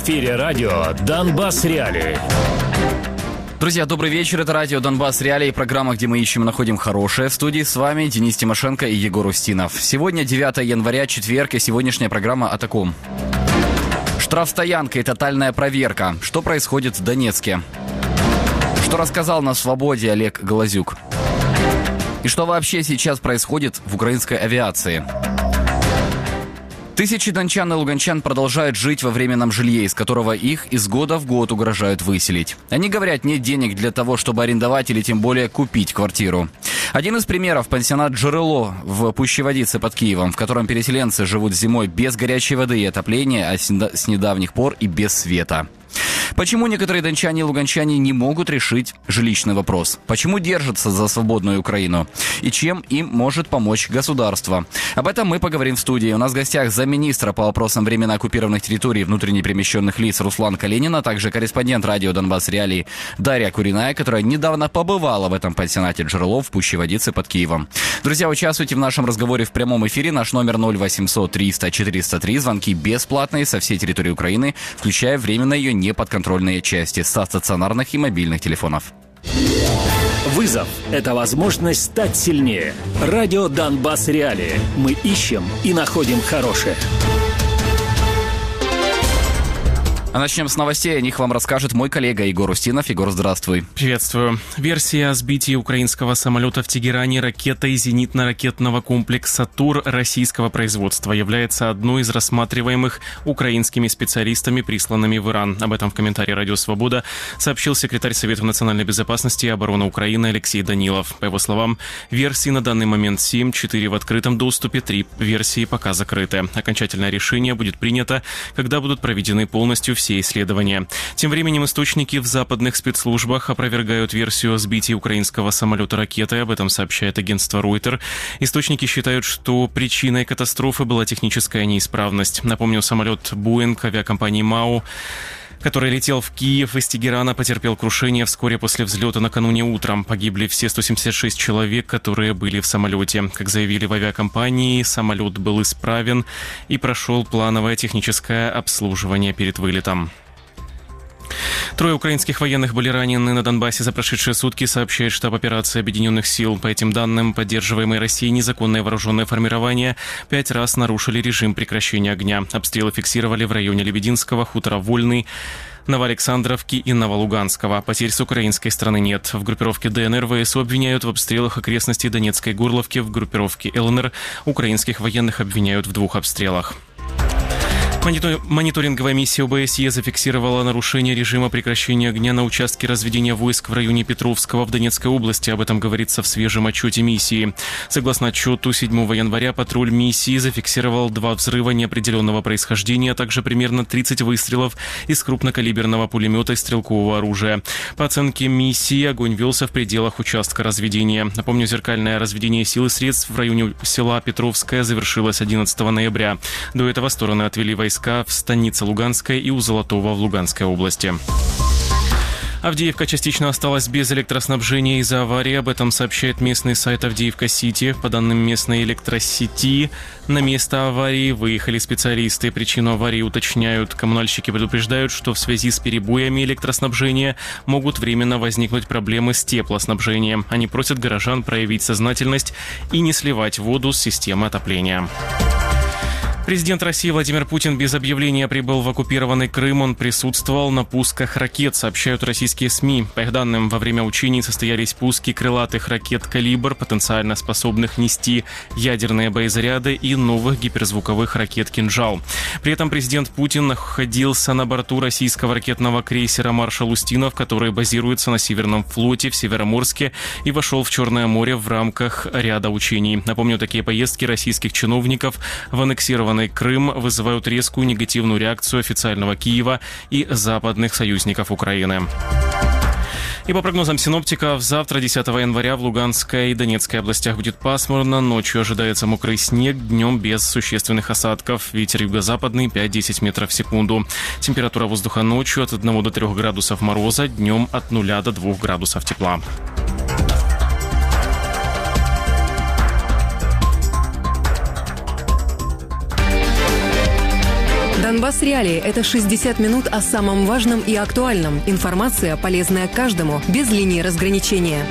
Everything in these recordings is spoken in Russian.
эфире радио «Донбасс Реалии». Друзья, добрый вечер. Это радио «Донбасс Реалии», программа, где мы ищем и находим хорошее. В студии с вами Денис Тимошенко и Егор Устинов. Сегодня 9 января, четверг, и сегодняшняя программа о таком. Штрафстоянка и тотальная проверка. Что происходит в Донецке? Что рассказал на «Свободе» Олег Голозюк? И что вообще сейчас происходит в украинской авиации? Тысячи дончан и луганчан продолжают жить во временном жилье, из которого их из года в год угрожают выселить. Они говорят, нет денег для того, чтобы арендовать или тем более купить квартиру. Один из примеров – пансионат «Джерело» в Пущеводице под Киевом, в котором переселенцы живут зимой без горячей воды и отопления, а с недавних пор и без света. Почему некоторые дончане и луганчане не могут решить жилищный вопрос? Почему держатся за свободную Украину? И чем им может помочь государство? Об этом мы поговорим в студии. У нас в гостях замминистра по вопросам временно оккупированных территорий и внутренне перемещенных лиц Руслан Калинин, а также корреспондент радио «Донбасс Реалии» Дарья Куриная, которая недавно побывала в этом пансионате «Джерело» в Пущеводице под Киевом. Друзья, участвуйте в нашем разговоре в прямом эфире. Наш номер 0800 300 403. Звонки бесплатные со всей территории Украины, включая временно ее неподконтрольные части со стационарных и мобильных телефонов. Вызов – это возможность стать сильнее. Радио «Донбасс Реалии». Мы ищем и находим хорошее. А начнем с новостей. О них вам расскажет мой коллега Егор Устинов. Егор, здравствуй. Приветствую. Версия о сбитии украинского самолета в Тегеране ракетой зенитно-ракетного комплекса «Тур» российского производства является одной из рассматриваемых украинскими специалистами, присланными в Иран. Об этом в комментарии «Радио Свобода» сообщил секретарь Совета национальной безопасности и обороны Украины Алексей Данилов. По его словам, версий на данный момент 7, 4 в открытом доступе, 3 версии пока закрыты. Окончательное решение будет принято, когда будут проведены полностью все исследования. Тем временем источники в западных спецслужбах опровергают версию о сбитии украинского самолета ракетой. Об этом сообщает агентство Reuters. Источники считают, что причиной катастрофы была техническая неисправность. Напомню, самолет Boeing авиакомпании МАУ, который летел в Киев из Тегерана, потерпел крушение вскоре после взлета накануне утром. Погибли все 176 человек, которые были в самолете. Как заявили в авиакомпании, самолет был исправен и прошел плановое техническое обслуживание перед вылетом. 3 украинских военных были ранены на Донбассе за прошедшие сутки, сообщает штаб операции Объединенных сил. По этим данным, поддерживаемые Россией незаконные вооруженные формирования 5 раз нарушили режим прекращения огня. Обстрелы фиксировали в районе Лебединского, хутора Вольный, Новоалександровки и Новолуганского. Потерь с украинской стороны нет. В группировке ДНР ВСУ обвиняют в обстрелах окрестностей Донецкой Горловки. В группировке ЛНР украинских военных обвиняют в 2 обстрелах. Мониторинговая миссия ОБСЕ зафиксировала нарушение режима прекращения огня на участке разведения войск в районе Петровского в Донецкой области. Об этом говорится в свежем отчете миссии. Согласно отчету, 7 января патруль миссии зафиксировал 2 взрыва неопределенного происхождения, а также примерно 30 выстрелов из крупнокалиберного пулемета и стрелкового оружия. По оценке миссии, огонь велся в пределах участка разведения. Напомню, зеркальное разведение сил и средств в районе села Петровское завершилось 11 ноября. До этого стороны отвели войска в станице Луганской и у Золотого в Луганской области. Авдеевка частично осталась без электроснабжения из-за аварии. Об этом сообщает местный сайт Авдеевка-Сити. По данным местной электросети, на место аварии выехали специалисты. Причину аварии уточняют. Коммунальщики предупреждают, что в связи с перебоями электроснабжения могут временно возникнуть проблемы с теплоснабжением. Они просят горожан проявить сознательность и не сливать воду с системы отопления. Президент России Владимир Путин без объявления прибыл в оккупированный Крым. Он присутствовал на пусках ракет, сообщают российские СМИ. По их данным, во время учений состоялись пуски крылатых ракет «Калибр», потенциально способных нести ядерные боезаряды, и новых гиперзвуковых ракет «Кинжал». При этом президент Путин находился на борту российского ракетного крейсера «Маршал Устинов», который базируется на Северном флоте в Североморске и вошел в Черное море в рамках ряда учений. Напомню, такие поездки российских чиновников в аннексированный Крым вызывают резкую негативную реакцию официального Киева и западных союзников Украины. И по прогнозам синоптиков, завтра, 10 января, в Луганской и Донецкой областях будет пасмурно, ночью ожидается мокрый снег, днем без существенных осадков. Ветер юго-западный 5-10 метров в секунду. Температура воздуха ночью от 1 до 3 градусов мороза, днем от 0 до 2 градусов тепла. Донбасс Реалии – это 60 минут о самом важном и актуальном. Информация, полезная каждому, без линии разграничения.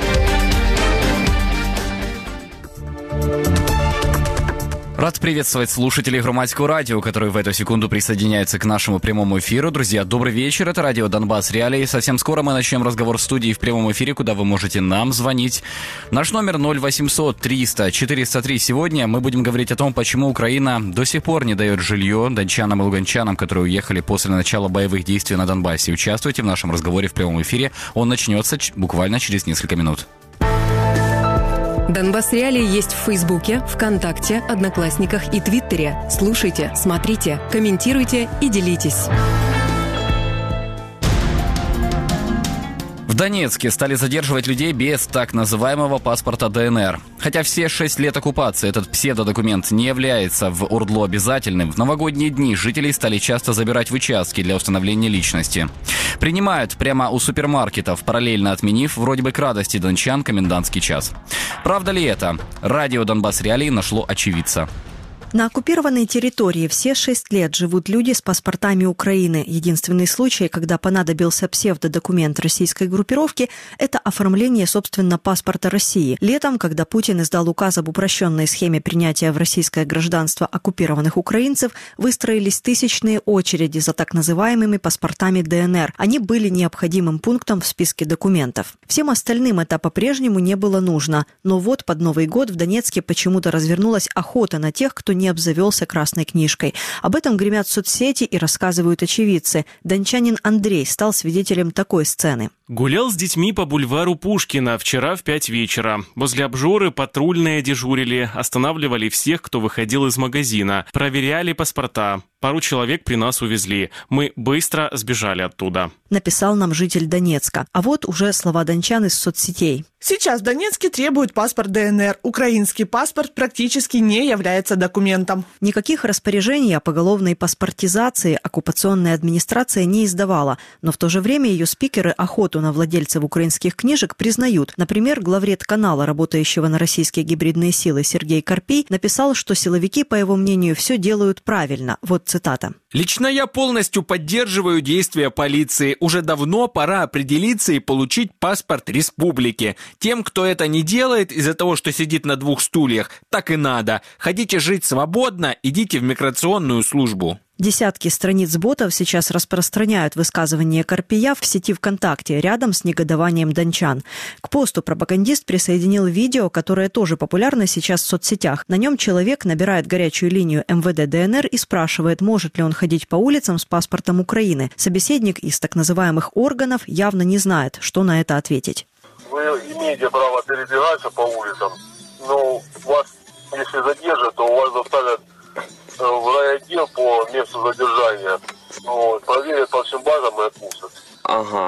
Рад приветствовать слушателей Громадского радио, которые в эту секунду присоединяются к нашему прямому эфиру. Друзья, добрый вечер. Это радио Донбасс Реалии. Совсем скоро мы начнем разговор в студии в прямом эфире, куда вы можете нам звонить. Наш номер 0800 300 403. Сегодня мы будем говорить о том, почему Украина до сих пор не дает жилье дончанам и луганчанам, которые уехали после начала боевых действий на Донбассе. Участвуйте в нашем разговоре в прямом эфире. Он начнется буквально через несколько минут. Донбасс Реалии есть в Фейсбуке, ВКонтакте, Одноклассниках и Твиттере. Слушайте, смотрите, комментируйте и делитесь. В Донецке стали задерживать людей без так называемого паспорта ДНР. Хотя все 6 лет оккупации этот псевдодокумент не является в ОРДЛО обязательным, в новогодние дни жителей стали часто забирать в участки для установления личности. Принимают прямо у супермаркетов, параллельно отменив вроде бы к радости дончан комендантский час. Правда ли это? Радио Донбасс Реалии нашло очевидца. На оккупированной территории все 6 лет живут люди с паспортами Украины. Единственный случай, когда понадобился псевдодокумент российской группировки, это оформление, собственно, паспорта России. Летом, когда Путин издал указ об упрощенной схеме принятия в российское гражданство оккупированных украинцев, выстроились тысячные очереди за так называемыми паспортами ДНР. Они были необходимым пунктом в списке документов. Всем остальным это по-прежнему не было нужно. Но вот под Новый год в Донецке почему-то развернулась охота на тех, кто не обзавелся красной книжкой. Об этом гремят соцсети и рассказывают очевидцы. Дончанин Андрей стал свидетелем такой сцены. Гулял с детьми по бульвару Пушкина вчера в 5 вечера. Возле обжоры патрульные дежурили, останавливали всех, кто выходил из магазина, проверяли паспорта. Пару человек при нас увезли. Мы быстро сбежали оттуда. Написал нам житель Донецка. А вот уже слова дончан из соцсетей. Сейчас в Донецке требуют паспорт ДНР. Украинский паспорт практически не является документом. Никаких распоряжений о поголовной паспортизации оккупационная администрация не издавала, но в то же время ее спикеры охоту на владельцев украинских книжек признают. Например, главред канала, работающего на российские гибридные силы, Сергей Карпий, написал, что силовики, по его мнению, все делают правильно. Вот цитата. «Лично я полностью поддерживаю действия полиции. Уже давно пора определиться и получить паспорт республики. Тем, кто это не делает из-за того, что сидит на 2 стульях, так и надо. Хотите жить свободно, идите в миграционную службу». Десятки страниц ботов сейчас распространяют высказывания Карпия в сети ВКонтакте рядом с негодованием дончан. К посту пропагандист присоединил видео, которое тоже популярно сейчас в соцсетях. На нем человек набирает горячую линию МВД ДНР и спрашивает, может ли он ходить по улицам с паспортом Украины. Собеседник из так называемых органов явно не знает, что на это ответить. Вы имеете право передвигаться по улицам, но вас, если задержат, то у вас заставят в райотдел по месту задержания. Проверят по всем базам и отпустят. Ага.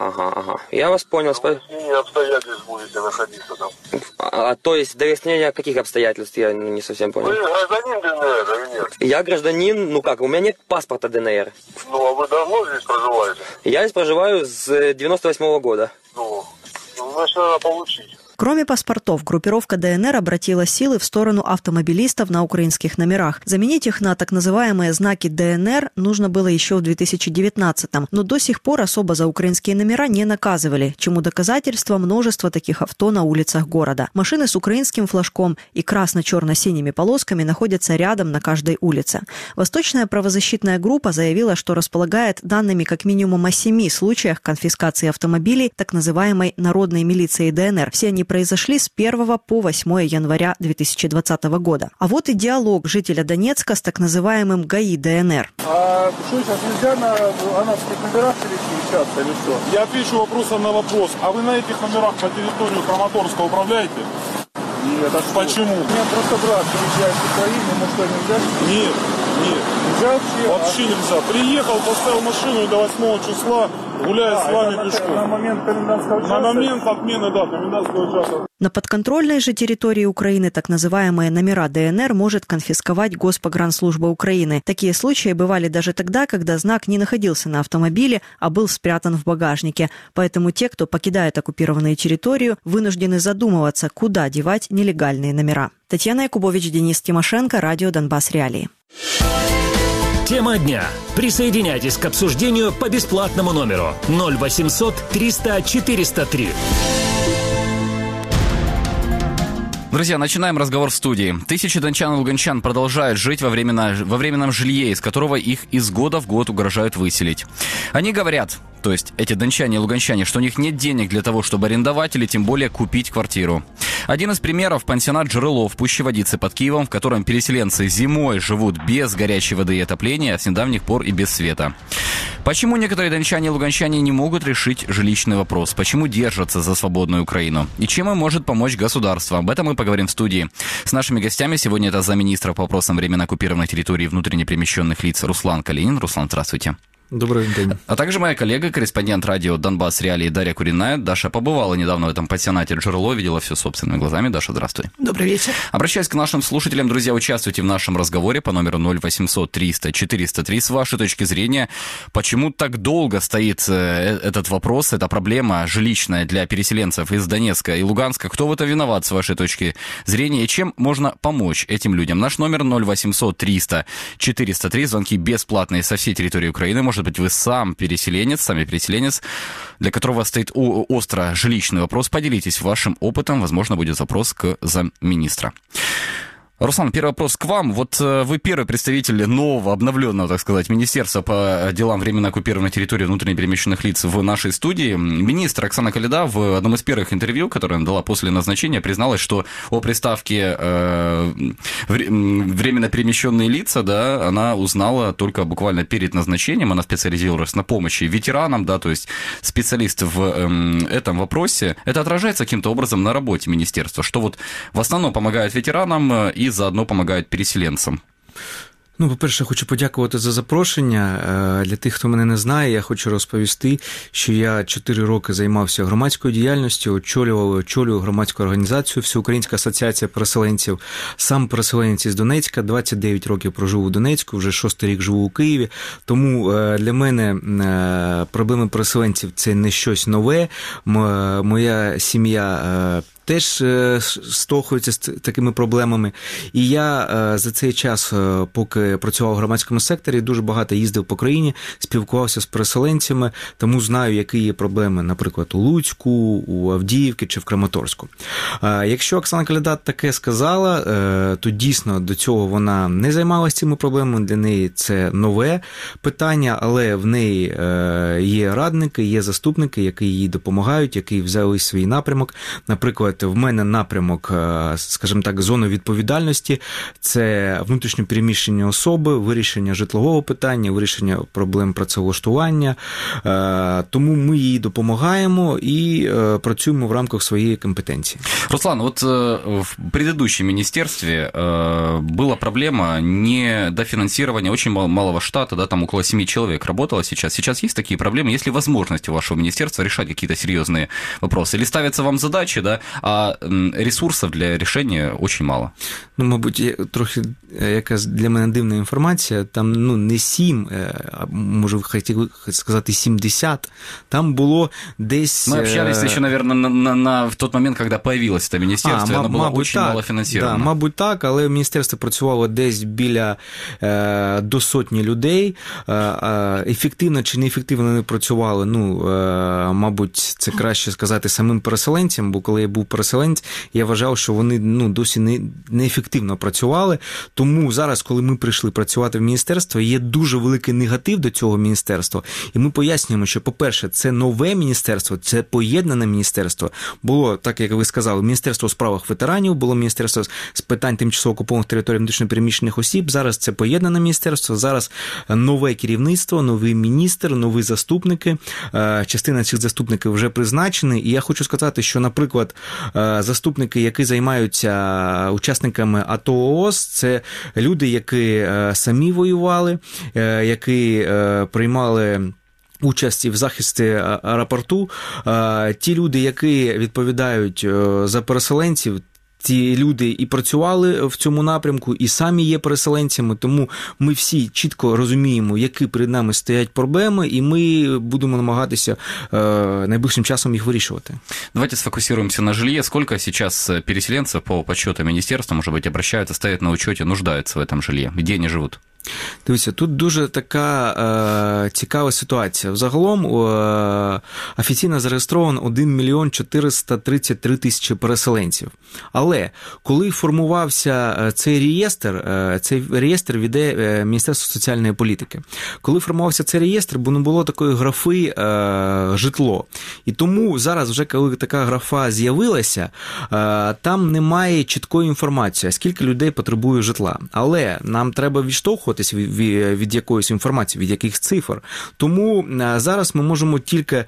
Я вас понял. До выяснения обстоятельств будете находиться там. То есть до выяснения каких обстоятельств, я не совсем понял. Вы гражданин ДНР или нет? Я гражданин, у меня нет паспорта ДНР. А вы давно здесь проживаете? Я здесь проживаю с 98-го года. Значит, надо получить. Кроме паспортов, группировка ДНР обратила силы в сторону автомобилистов на украинских номерах. Заменить их на так называемые знаки ДНР нужно было еще в 2019-м, но до сих пор особо за украинские номера не наказывали, чему доказательство множество таких авто на улицах города. Машины с украинским флажком и красно-черно-синими полосками находятся рядом на каждой улице. Восточная правозащитная группа заявила, что располагает данными как минимум о 7 случаях конфискации автомобилей так называемой народной милицией ДНР. Все они произошли с 1 по 8 января 2020 года. А вот и диалог жителя Донецка с так называемым ГАИ ДНР. А что сейчас, нельзя на анапских номерах перемещаться или что? Я отвечу вопросом на вопрос. А вы на этих номерах по территорию Краматорска управляете? Нет. А почему? У меня просто брат приезжает с Украины, ему что, нельзя? Нет. Нельзя вообще? Вообще нельзя. Приехал, поставил машину и до 8 числа гуляет с вами пешком. На момент комендантского часа? На момент отмены, комендантского часа. На подконтрольной же территории Украины так называемые номера ДНР может конфисковать Госпогранслужба Украины. Такие случаи бывали даже тогда, когда знак не находился на автомобиле, а был спрятан в багажнике. Поэтому те, кто покидает оккупированную территорию, вынуждены задумываться, куда девать нелегальные номера. Татьяна Якубович, Денис Тимошенко, радио Донбасс Реалии. Тема дня. Присоединяйтесь к обсуждению по бесплатному номеру 0800 300 403. Друзья, начинаем разговор в студии. Тысячи дончан и луганчан продолжают жить во временном жилье, из которого их из года в год угрожают выселить. Они говорят, то есть эти дончане и луганчане, что у них нет денег для того, чтобы арендовать или тем более купить квартиру. Один из примеров – пансионат «Джерело» в Пуще Водицы под Киевом, в котором переселенцы зимой живут без горячей воды и отопления, а с недавних пор и без света. Почему некоторые дончане и луганчане не могут решить жилищный вопрос? Почему держатся за свободную Украину? И чем им может помочь государство? Об этом мы поговорим в студии. С нашими гостями сегодня это замминистра по вопросам временно оккупированной территории и внутренне перемещенных лиц Руслан Калинин. Руслан, здравствуйте. Добрый день. А также моя коллега, корреспондент радио «Донбасс Реалии» Дарья Куриная. Даша побывала недавно в этом пансионате «Джерело», видела все собственными глазами. Даша, здравствуй. Добрый вечер. Обращаясь к нашим слушателям, друзья, участвуйте в нашем разговоре по номеру 0800 300 403. С вашей точки зрения, почему так долго стоит этот вопрос, эта проблема жилищная для переселенцев из Донецка и Луганска? Кто в этом виноват, с вашей точки зрения, и чем можно помочь этим людям? Наш номер 0800 300 403. Звонки бесплатные со всей территории Украины. Может быть, вы сами переселенец, для которого стоит остро жилищный вопрос. Поделитесь вашим опытом. Возможно, будет запрос к замминистра. Руслан, первый вопрос к вам. Вот вы первый представитель нового, обновленного, так сказать, министерства по делам временно оккупированной территории внутренне перемещенных лиц в нашей студии. Министр Оксана Коляда в одном из первых интервью, которое она дала после назначения, призналась, что о приставке временно перемещенные лица, да, она узнала только буквально перед назначением. Она специализировалась на помощи ветеранам, да, то есть специалист в этом вопросе. Это отражается каким-то образом на работе министерства, что вот в основном помогает ветеранам і заодно допомагають переселенцям. Ну, по-перше, хочу подякувати за запрошення. Для тих, хто мене не знає, я хочу розповісти, що я 4 роки займався громадською діяльністю, очолюю громадську організацію Всеукраїнська асоціація переселенців. Сам переселенець із Донецька, 29 років прожив у Донецьку, вже 6-й рік живу у Києві. Тому для мене проблеми переселенців – це не щось нове. Моя сім'я теж стохується з такими проблемами. І я за цей час, поки працював у громадському секторі, дуже багато їздив по країні, спілкувався з переселенцями, тому знаю, які є проблеми, наприклад, у Луцьку, у Авдіївці чи в Краматорську. Якщо Оксана Коляда таке сказала, то дійсно до цього вона не займалася цими проблемами, для неї це нове питання, але в неї є радники, є заступники, які їй допомагають, які взяли свій напрямок. Наприклад, в мене напрямок, скажімо так, зони відповідальності – це внутрішньо переміщені особи, вирішення житлового питання, вирішення проблем працевлаштування. Тому ми їй допомагаємо і працюємо в рамках своєї компетенції. Руслан, вот в предыдущем министерстве была проблема недофинансирования очень малого штата, да, там около 7 человек работало сейчас. Сейчас есть такие проблемы? Есть ли возможность у вашего министерства решать какие-то серьезные вопросы? Или ставятся вам задачи, да, а ресурсів для рішення дуже мало? Ну, мабуть, трохи якась для мене дивна інформація. Там, ну, не 7, а може, хотів сказати 70. Там було десь... Мы общались еще, наверное, в тот момент, когда появилось это министерство, оно было очень мало фінансовано. Да, мабуть, так, але міністерство працювало десь біля до 100 людей. Ефективно чи неефективно вони працювали, ну, мабуть, це краще сказати самим переселенцям, бо коли я був переселенець, я вважав, що вони, ну, досі неефективно працювали. Тому зараз, коли ми прийшли працювати в міністерство, є дуже великий негатив до цього міністерства. І ми пояснюємо, що, по-перше, це нове міністерство, це поєднане міністерство. Було, так як ви сказали, Міністерство у справах ветеранів, було Міністерство з питань тимчасово окупованих територій внутрішньо переміщених осіб. Зараз це поєднане міністерство, зараз нове керівництво, новий міністр, нові заступники. Частина цих заступників вже призначені. І я хочу сказати, що, наприклад, заступники, які займаються учасниками АТО-ООС, це люди, які самі воювали, які приймали участі в захисті аеропорту. Ті люди, які відповідають за переселенців, ті люди і працювали в цьому напрямку, і самі є переселенцями, тому ми всі чітко розуміємо, які перед нами стоять проблеми, і ми будемо намагатися найближчим часом їх вирішувати. Давайте сфокусируемся на жилье. Сколько сейчас переселенцев по подсчету министерства, может быть, обращаются, стоят на учете, нуждаются в этом жилье? Где они живут? Дивіться, тут дуже така цікава ситуація. Взагалом офіційно зареєстровано 1 мільйон 433 тисячі переселенців. Але коли формувався цей реєстр веде Міністерство соціальної політики. Коли формувався цей реєстр, бо не було такої графи житло. І тому зараз вже, коли така графа з'явилася, там немає чіткої інформації, скільки людей потребує житла. Але нам треба відштовхуватись від якоїсь інформації, від яких цифр. Тому зараз ми можемо тільки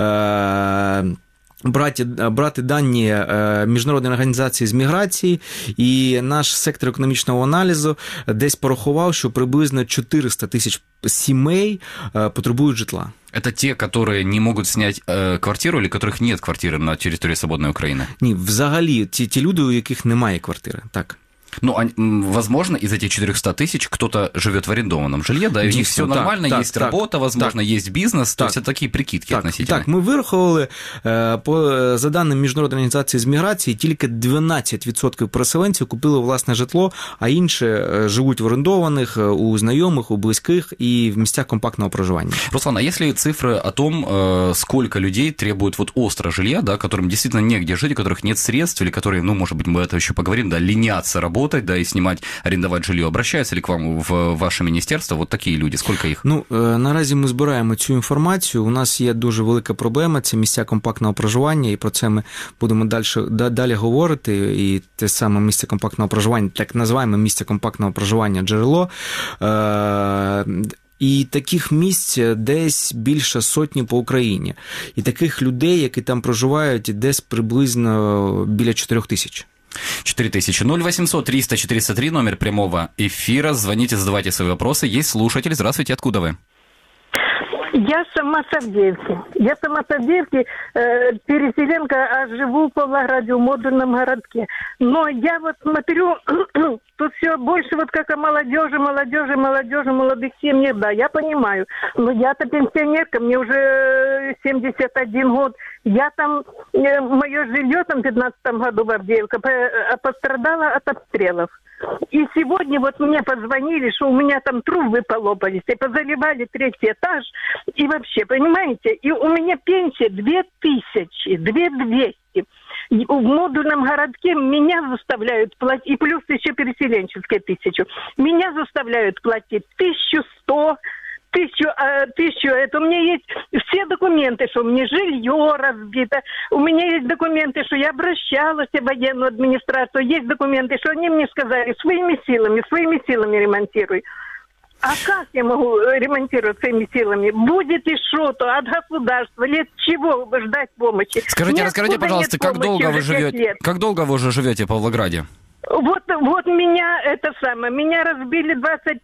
брати дані Міжнародної організації з міграції, і наш сектор економічного аналізу десь порахував, що приблизно 400 тисяч сімей потребують житла. Это те, которые не могут снять квартиру, или которых нет квартиры на території свободної України? Ні, взагалі, ті люди, у яких немає квартири, так. Ну, возможно, из этих 400 тысяч кто-то живет в арендованном жилье, да, и у них все нормально, есть работа, возможно, есть бизнес, то есть это такие прикидки относительно. Так, ми вирахували, за даними Міжнародної організації з міграції, тільки 12% переселенців купили власне житло, а інші живуть в орендованих, у знайомих, у близьких и в местах компактного проживания. Руслан, а если цифры о том, сколько людей требуют вот остро жилья, да, которым действительно негде жить, у которых нет средств, или которые, ну, может быть, мы это еще поговорим, да, ленятся работать, да, и снимать, арендовать жилье. Обращаются ли к вам в ваше міністерство вот такі люди? Скільки їх? Ну, наразі ми збираємо цю інформацію. У нас є дуже велика проблема, це місця компактного проживання, і про це ми будемо далі говорити. І те саме місце компактного проживання, так називаємо місце компактного проживання «Джерело». І таких місць десь більше сотні по Україні. І таких людей, які там проживають, десь приблизно біля 4 тисяч. 4000. 0800 300 403, номер прямого эфира. Звоните, задавайте свои вопросы. Есть слушатель. Здравствуйте, откуда вы? Я сама с Авдеевки, переселенка, а живу в Павлограде, в модульном городке. Но я вот смотрю, тут все больше вот как о молодежи, молодых семьях, да, я понимаю. Но я-то пенсионерка, мне уже 71 год. Я там, мое жилье там в 2015 году в Авдеевке пострадало от обстрелов. И сегодня вот мне позвонили, что у меня там трубы полопались, и позаливали 3-й этаж. И вообще, понимаете, и у меня пенсия 2200. В модульном городке меня заставляют платить, и плюс еще переселенческая 1000. Меня заставляют платить 1100. 1000, это у меня есть все документы, что у меня жилье разбито, у меня есть документы, что я обращалась в военную администрацию, есть документы, что они мне сказали, своими силами ремонтируй. А как я могу ремонтировать своими силами? Будет ли что-то от государства, или от чего ждать помощи? Расскажите, пожалуйста, как долго вы уже живете в Павлограде? Вот меня меня разбили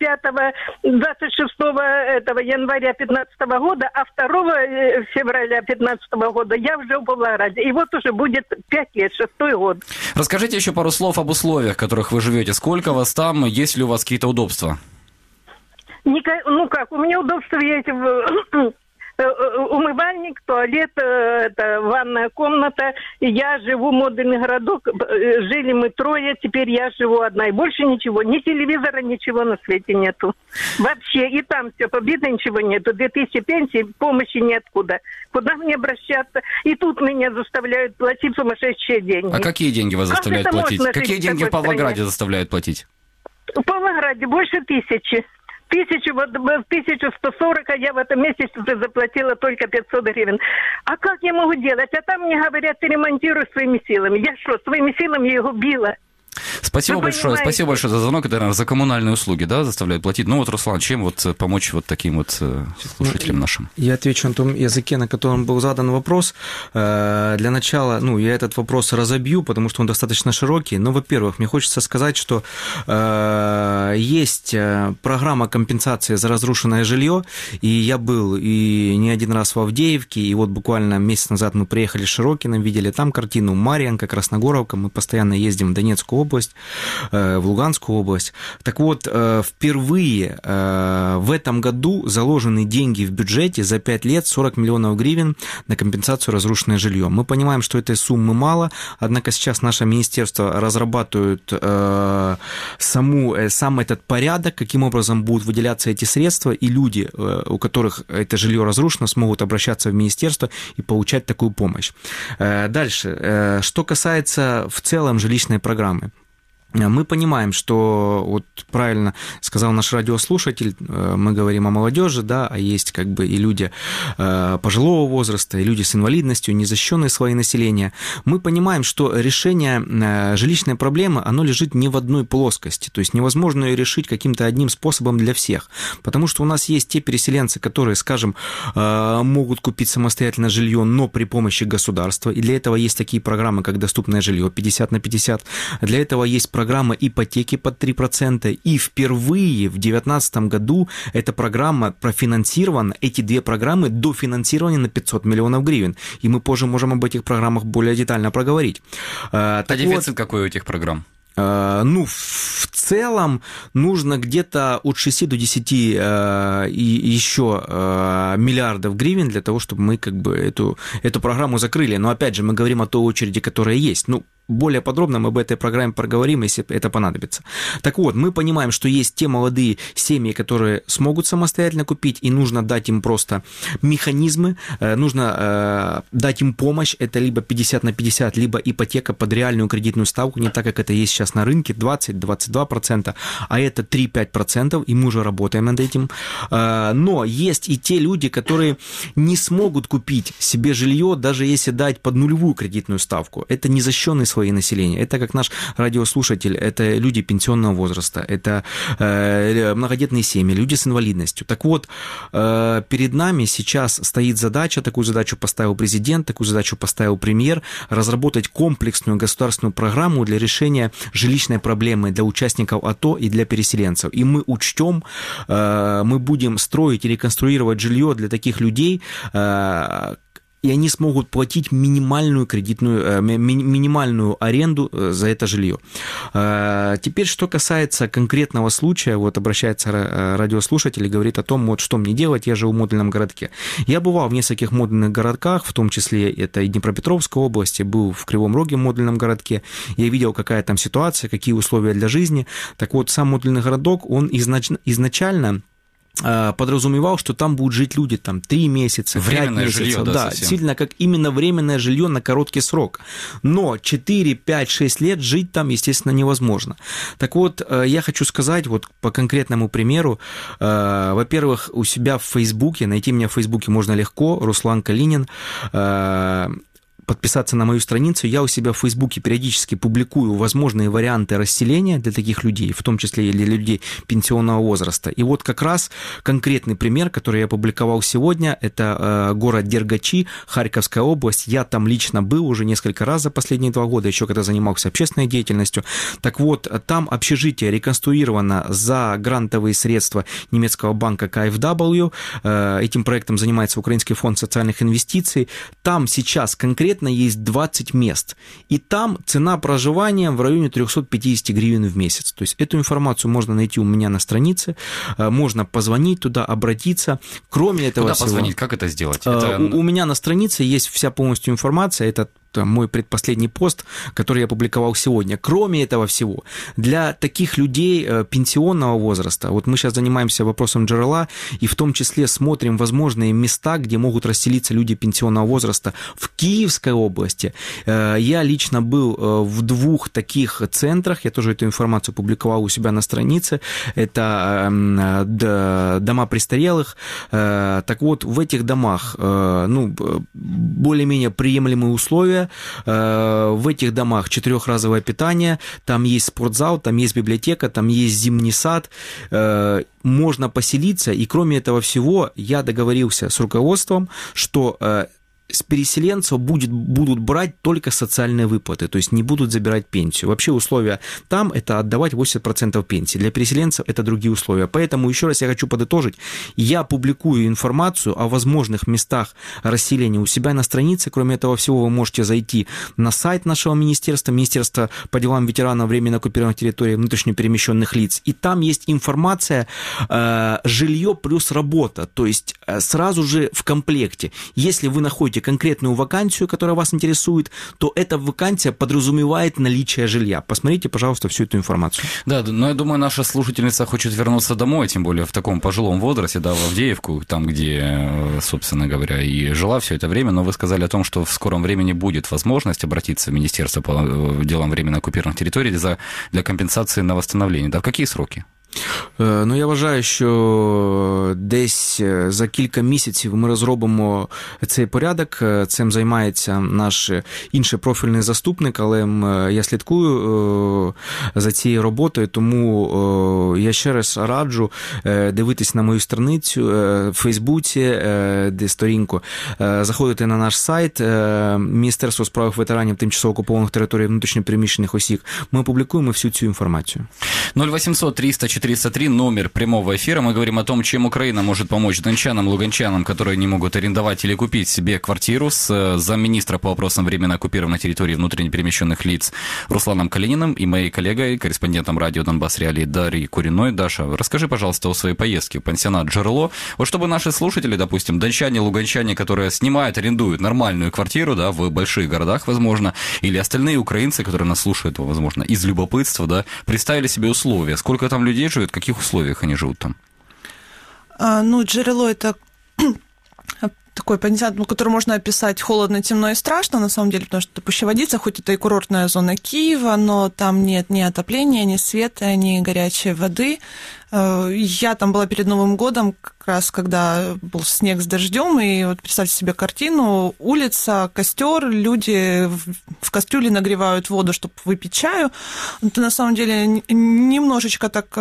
26 января 2015 года, а 2 февраля 2015 года я уже в Павлограде. И вот уже будет 5 лет, 6-й год. Расскажите еще пару слов об условиях, в которых вы живете. Сколько вас там, есть ли у вас какие-то удобства? Ну как, у меня удобства есть умывальник, туалет, это ванная комната. Я живу в модульный городок, жили мы 3, теперь я живу одна. И больше ничего, ни телевизора, ничего на свете нету. Вообще, и там все побито, ничего нету. 2000 пенсий, помощи ниоткуда. Куда мне обращаться? И тут меня заставляют платить сумасшедшие деньги. А какие деньги вас заставляют платить? Какие деньги в Павлограде заставляют платить? В Павлограде больше 1000. 1140, а я в этом месяце заплатила только 500 гривен. А как я могу делать? А там мне говорят, ты ремонтируй своими силами. Я что, своими силами его била? Спасибо большое за звонок. Это, наверное, за коммунальные услуги, да, заставляют платить. Ну вот, Руслан, чем вот помочь вот таким вот слушателям нашим? Я отвечу на том языке, на котором был задан вопрос. Для начала, я этот вопрос разобью, потому что он достаточно широкий. Но, во-первых, мне хочется сказать, что есть программа компенсации за разрушенное жилье, и я был и не один раз в Авдеевке, и вот буквально месяц назад мы приехали с Широкиным, видели там картину Марьянка, Красногоровка, мы постоянно ездим в Донецкую область, область, в Луганскую область. Так вот, впервые в этом году заложены деньги в бюджете за 5 лет 40 миллионов гривен на компенсацию разрушенное жилье. Мы понимаем, что этой суммы мало, однако сейчас наше министерство разрабатывает сам этот порядок, каким образом будут выделяться эти средства, и люди, у которых это жилье разрушено, смогут обращаться в министерство и получать такую помощь. Дальше. Что касается в целом жилищной программы. Мы понимаем, что, вот правильно сказал наш радиослушатель, мы говорим о молодежи, да, а есть как бы и люди пожилого возраста, и люди с инвалидностью, незащищенные слои населения. Мы понимаем, что решение жилищной проблемы, оно лежит не в одной плоскости, то есть невозможно ее решить каким-то одним способом для всех, потому что у нас есть те переселенцы, которые, скажем, могут купить самостоятельно жилье, но при помощи государства, и для этого есть такие программы, как доступное жилье 50/50, для этого есть программа ипотеки под 3%, и впервые в 2019 году эта программа профинансирована, эти две программы дофинансированы на 500 миллионов гривен, и мы позже можем об этих программах более детально проговорить. Дефицит какой у этих программ? Ну, в целом нужно где-то от 6 до 10 еще миллиардов гривен для того, чтобы мы как бы эту программу закрыли. Но опять же, мы говорим о той очереди, которая есть. Ну, более подробно мы об этой программе проговорим, если это понадобится. Так вот, мы понимаем, что есть те молодые семьи, которые смогут самостоятельно купить, и нужно дать им просто механизмы, нужно дать им помощь, это либо 50/50, либо ипотека под реальную кредитную ставку, не так, как это есть сейчас на рынке, 20-22%, а это 3-5%, и мы уже работаем над этим. Но есть и те люди, которые не смогут купить себе жилье, даже если дать под нулевую кредитную ставку. Это незащищенные слои населения. Это как наш радиослушатель, это люди пенсионного возраста, это многодетные семьи, люди с инвалидностью. Так вот, перед нами сейчас стоит задача, такую задачу поставил президент, такую задачу поставил премьер, разработать комплексную государственную программу для решения жилищной проблемы для участников АТО и для переселенцев. И мы учтем, мы будем строить и реконструировать жилье для таких людей, и они смогут платить минимальную аренду за это жилье. Теперь, что касается конкретного случая, вот обращается радиослушатель и говорит о том, вот что мне делать, я живу в модульном городке. Я бывал в нескольких модульных городках, в том числе это и Днепропетровской области, был в Кривом Роге модульном городке, я видел, какая там ситуация, какие условия для жизни. Так вот, сам модульный городок, он изначально подразумевал, что там будут жить люди там 3 месяца, 5 месяцев. Жилье, да, действительно, как именно временное жилье на короткий срок. Но 4, 5, 6 лет жить там, естественно, невозможно. Так вот, я хочу сказать вот по конкретному примеру. Во-первых, у себя в Фейсбуке, найти меня в Фейсбуке можно легко, Руслан Калинин, подписаться на мою страницу. Я у себя в Фейсбуке периодически публикую возможные варианты расселения для таких людей, в том числе и для людей пенсионного возраста. И вот как раз конкретный пример, который я опубликовал сегодня, это город Дергачи, Харьковская область. Я там лично был уже несколько раз за последние 2 года, еще когда занимался общественной деятельностью. Так вот, там общежитие реконструировано за грантовые средства немецкого банка KfW. Этим проектом занимается Украинский фонд социальных инвестиций. Там сейчас конкретно есть 20 мест, и там цена проживания в районе 350 гривен в месяц. То есть эту информацию можно найти у меня на странице, можно позвонить туда, обратиться. Кроме этого Куда всего... позвонить? Как это сделать? У меня на странице есть вся полностью информация, это мой предпоследний пост, который я публиковал сегодня. Кроме этого всего, для таких людей пенсионного возраста, вот мы сейчас занимаемся вопросом Джерела, и в том числе смотрим возможные места, где могут расселиться люди пенсионного возраста в Киевской области. Я лично был в 2 таких центрах, я тоже эту информацию публиковал у себя на странице, это дома престарелых. Так вот, в этих домах, более-менее приемлемые условия. В этих домах 4-разовое питание, там есть спортзал, там есть библиотека, там есть зимний сад, можно поселиться, и кроме этого всего я договорился с руководством, что с переселенцев будут брать только социальные выплаты, то есть не будут забирать пенсию. Вообще условия там – это отдавать 80% пенсии. Для переселенцев это другие условия. Поэтому еще раз я хочу подытожить. Я публикую информацию о возможных местах расселения у себя на странице. Кроме этого всего, вы можете зайти на сайт нашего министерства, Министерства по делам ветеранов временно оккупированных территорий, внутренне перемещенных лиц. И там есть информация жилье плюс работа, то есть сразу же в комплекте. Если вы находите конкретную вакансию, которая вас интересует, то эта вакансия подразумевает наличие жилья. Посмотрите, пожалуйста, всю эту информацию. Да, но я думаю, наша слушательница хочет вернуться домой, тем более в таком пожилом возрасте, да, в Авдеевку, там, где, собственно говоря, и жила все это время, но вы сказали о том, что в скором времени будет возможность обратиться в Министерство по делам временно оккупированных территорий для компенсации на восстановление. Да, в какие сроки? Ну, я вважаю, що десь за кілька місяців ми розробимо цей порядок. Цим займається наш інший профільний заступник, але я слідкую за цією роботою, тому я ще раз раджу дивитись на мою страницю в Фейсбуці, де сторінку, заходити на наш сайт Міністерство справ ветеранів тимчасово окупованих територій внутрішньо переміщених осіб. Ми опублікуємо всю цю інформацію. 0800 300 403, номер прямого эфира. Мы говорим о том, чем Украина может помочь дончанам, луганчанам, которые не могут арендовать или купить себе квартиру, с замминистра по вопросам временно оккупированной территории внутренне перемещенных лиц Русланом Калининым и моей коллегой, корреспондентом радио «Донбасс Реалии» Дарьей Куриной. Даша, расскажи, пожалуйста, о своей поездке в пансионат «Джерело». Вот чтобы наши слушатели, допустим, дончане, луганчане, которые снимают, арендуют нормальную квартиру, да, в больших городах, возможно, или остальные украинцы, которые нас слушают, возможно, из любопытства, да, представили себе условия. Сколько там людей живет, в каких условиях они живут там? Ну, «Джерело» — это такой пансионат, который можно описать холодно, темно и страшно, на самом деле, потому что это Пущеводица, хоть это и курортная зона Киева, но там нет ни отопления, ни света, ни горячей воды. Я там была перед Новым годом, как раз когда был снег с дождем, и вот представьте себе картину: улица, костер, люди в кастрюле нагревают воду, чтобы выпить чаю. Это на самом деле немножечко так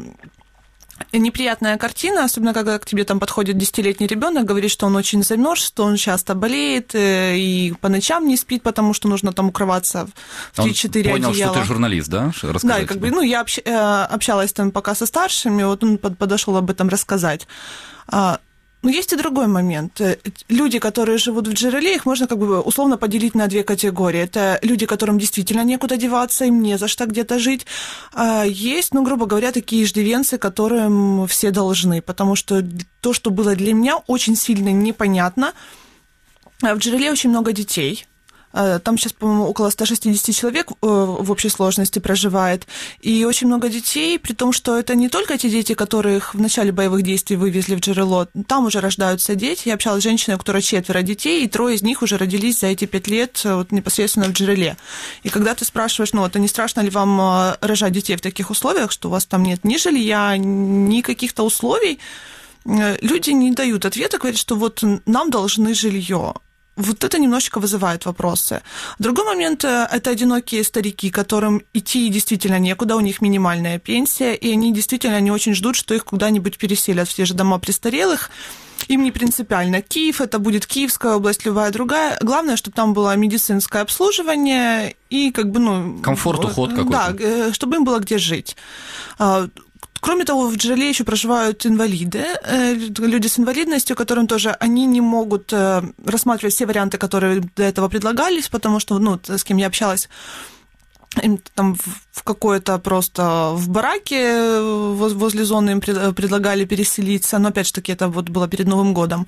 неприятная картина, особенно когда к тебе там подходит 10-летний ребенок, говорит, что он очень замерз, что он часто болеет и по ночам не спит, потому что нужно там укрываться в 3-4 одеяла. Он понял, что ты журналист, да? Да, и как бы, я общалась там пока со старшими, вот он подошел об этом рассказать. Но есть и другой момент. Люди, которые живут в Джереле, их можно как бы условно поделить на две категории. Это люди, которым действительно некуда деваться, им не за что где-то жить. А есть, грубо говоря, такие иждивенцы, которым все должны, потому что то, что было для меня, очень сильно непонятно. В Джереле очень много детей. Там сейчас, по-моему, около 160 человек в общей сложности проживает. И очень много детей, при том, что это не только те дети, которых в начале боевых действий вывезли в Джерело. Там уже рождаются дети. Я общалась с женщиной, у которой 4 детей, и 3 из них уже родились за эти 5 лет вот непосредственно в Джереле. И когда ты спрашиваешь, а не страшно ли вам рожать детей в таких условиях, что у вас там нет ни жилья, ни каких-то условий, люди не дают ответа, говорят, что вот нам должны жилье. Вот это немножечко вызывает вопросы. Другой момент – это одинокие старики, которым идти действительно некуда, у них минимальная пенсия, и они действительно не очень ждут, что их куда-нибудь переселят в те же дома престарелых. Им не принципиально. Киев – это будет Киевская область, любая другая. Главное, чтобы там было медицинское обслуживание и комфорт, уход какой-то. Да, чтобы им было где жить. Кроме того, в Джереле еще проживают инвалиды, люди с инвалидностью, которым тоже они не могут рассматривать все варианты, которые до этого предлагались, потому что, с кем я общалась, им там в какое-то просто в бараке возле зоны им предлагали переселиться, но опять же таки это вот было перед Новым годом,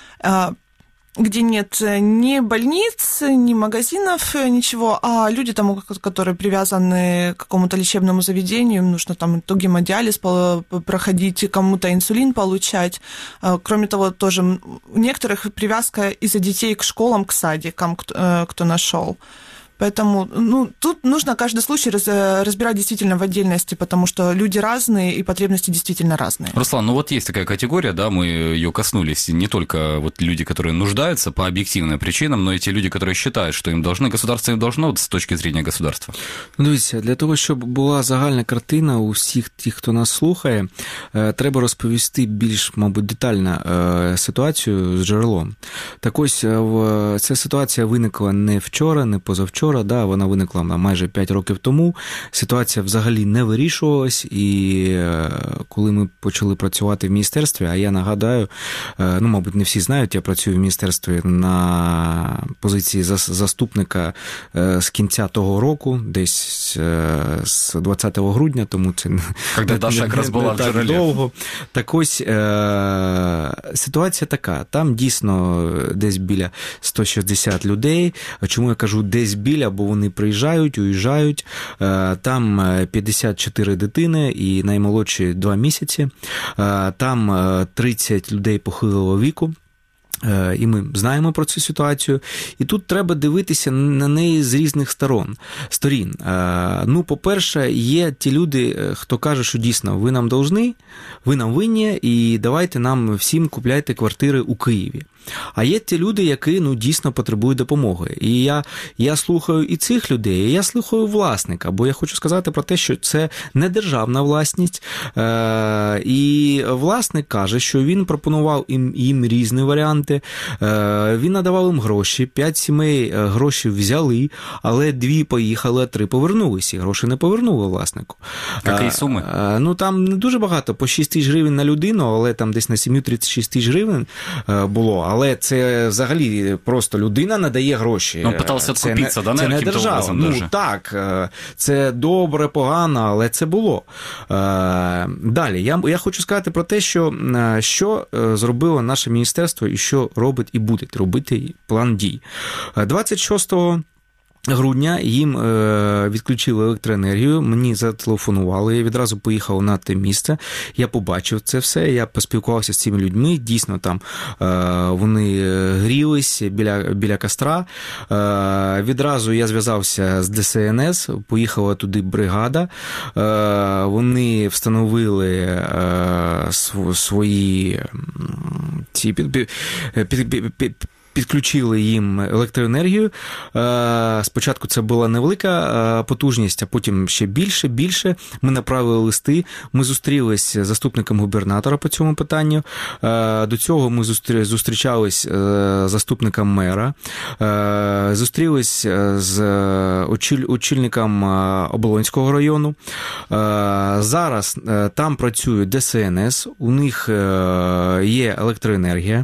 где нет ни больниц, ни магазинов, ничего, а люди там, которые привязаны к какому-то лечебному заведению, им нужно там то гемодиализ проходить, кому-то инсулин получать. Кроме того, тоже у некоторых привязка из-за детей к школам, к садикам, кто нашел. Поэтому тут нужно каждый случай разбирать действительно в отдельности, потому что люди разные и потребности действительно разные. Руслан, вот есть такая категория, да, мы ее коснулись, не только вот люди, которые нуждаются по объективным причинам, но и те люди, которые считают, что им должны, государство им должно с точки зрения государства. Дивіться, для того, щоб була загальна картина у всіх тих, хто нас слухає, треба розповісти більш, мабуть, детально ситуацію з джерелом. Так ось, ця ситуація виникла не вчора, не позавчора, да, вона виникла майже 5 років тому. Ситуація взагалі не вирішувалась, і коли ми почали працювати в міністерстві, а я нагадаю, мабуть, не всі знають, я працюю в міністерстві на позиції заступника з кінця того року, десь з 20 грудня, тому це Когда Даша якраз була в джерелі. Довго. Так ось, ситуація така, там дійсно десь біля 160 людей. Чому я кажу десь біля, бо вони приїжджають, уїжджають, там 54 дитини і наймолодші 2 місяці, там 30 людей похилого віку. І ми знаємо про цю ситуацію. І тут треба дивитися на неї з різних сторін. По-перше, є ті люди, хто каже, що дійсно ви нам должны, ви нам винні, і давайте нам всім купляйте квартири у Києві. А є ті люди, які дійсно потребують допомоги. І я слухаю і цих людей, і я слухаю власника, бо я хочу сказати про те, що це не державна власність. І власник каже, що він пропонував їм різні варіанти. Він надавав їм гроші, 5 сімей гроші взяли, але 2 поїхали, а 3 повернулися. І гроші не повернули власнику. Які суми? Там не дуже багато, по 6 тисяч гривень на людину, але там десь на сім'ю 36 тисяч гривень було. Але це взагалі просто людина надає гроші. Питався відкупитися, да, це не держава. Так, це добре, погано, але це було. Далі, я хочу сказати про те, що зробило наше міністерство і що робить і буде робити план дій. 26 грудня їм відключили електроенергію, мені зателефонували, я відразу поїхав на те місце, я побачив це все, я поспілкувався з цими людьми, дійсно там вони грілись біля костра, відразу я зв'язався з ДСНС, поїхала туди бригада, вони встановили свої підключили їм електроенергію. Спочатку це була невелика потужність, а потім ще більше. Ми направили листи, ми зустрілись з заступником губернатора по цьому питанню. До цього ми зустрічались з заступником мера, зустрілись з очільником Оболонського району. Зараз там працює ДСНС, у них є електроенергія.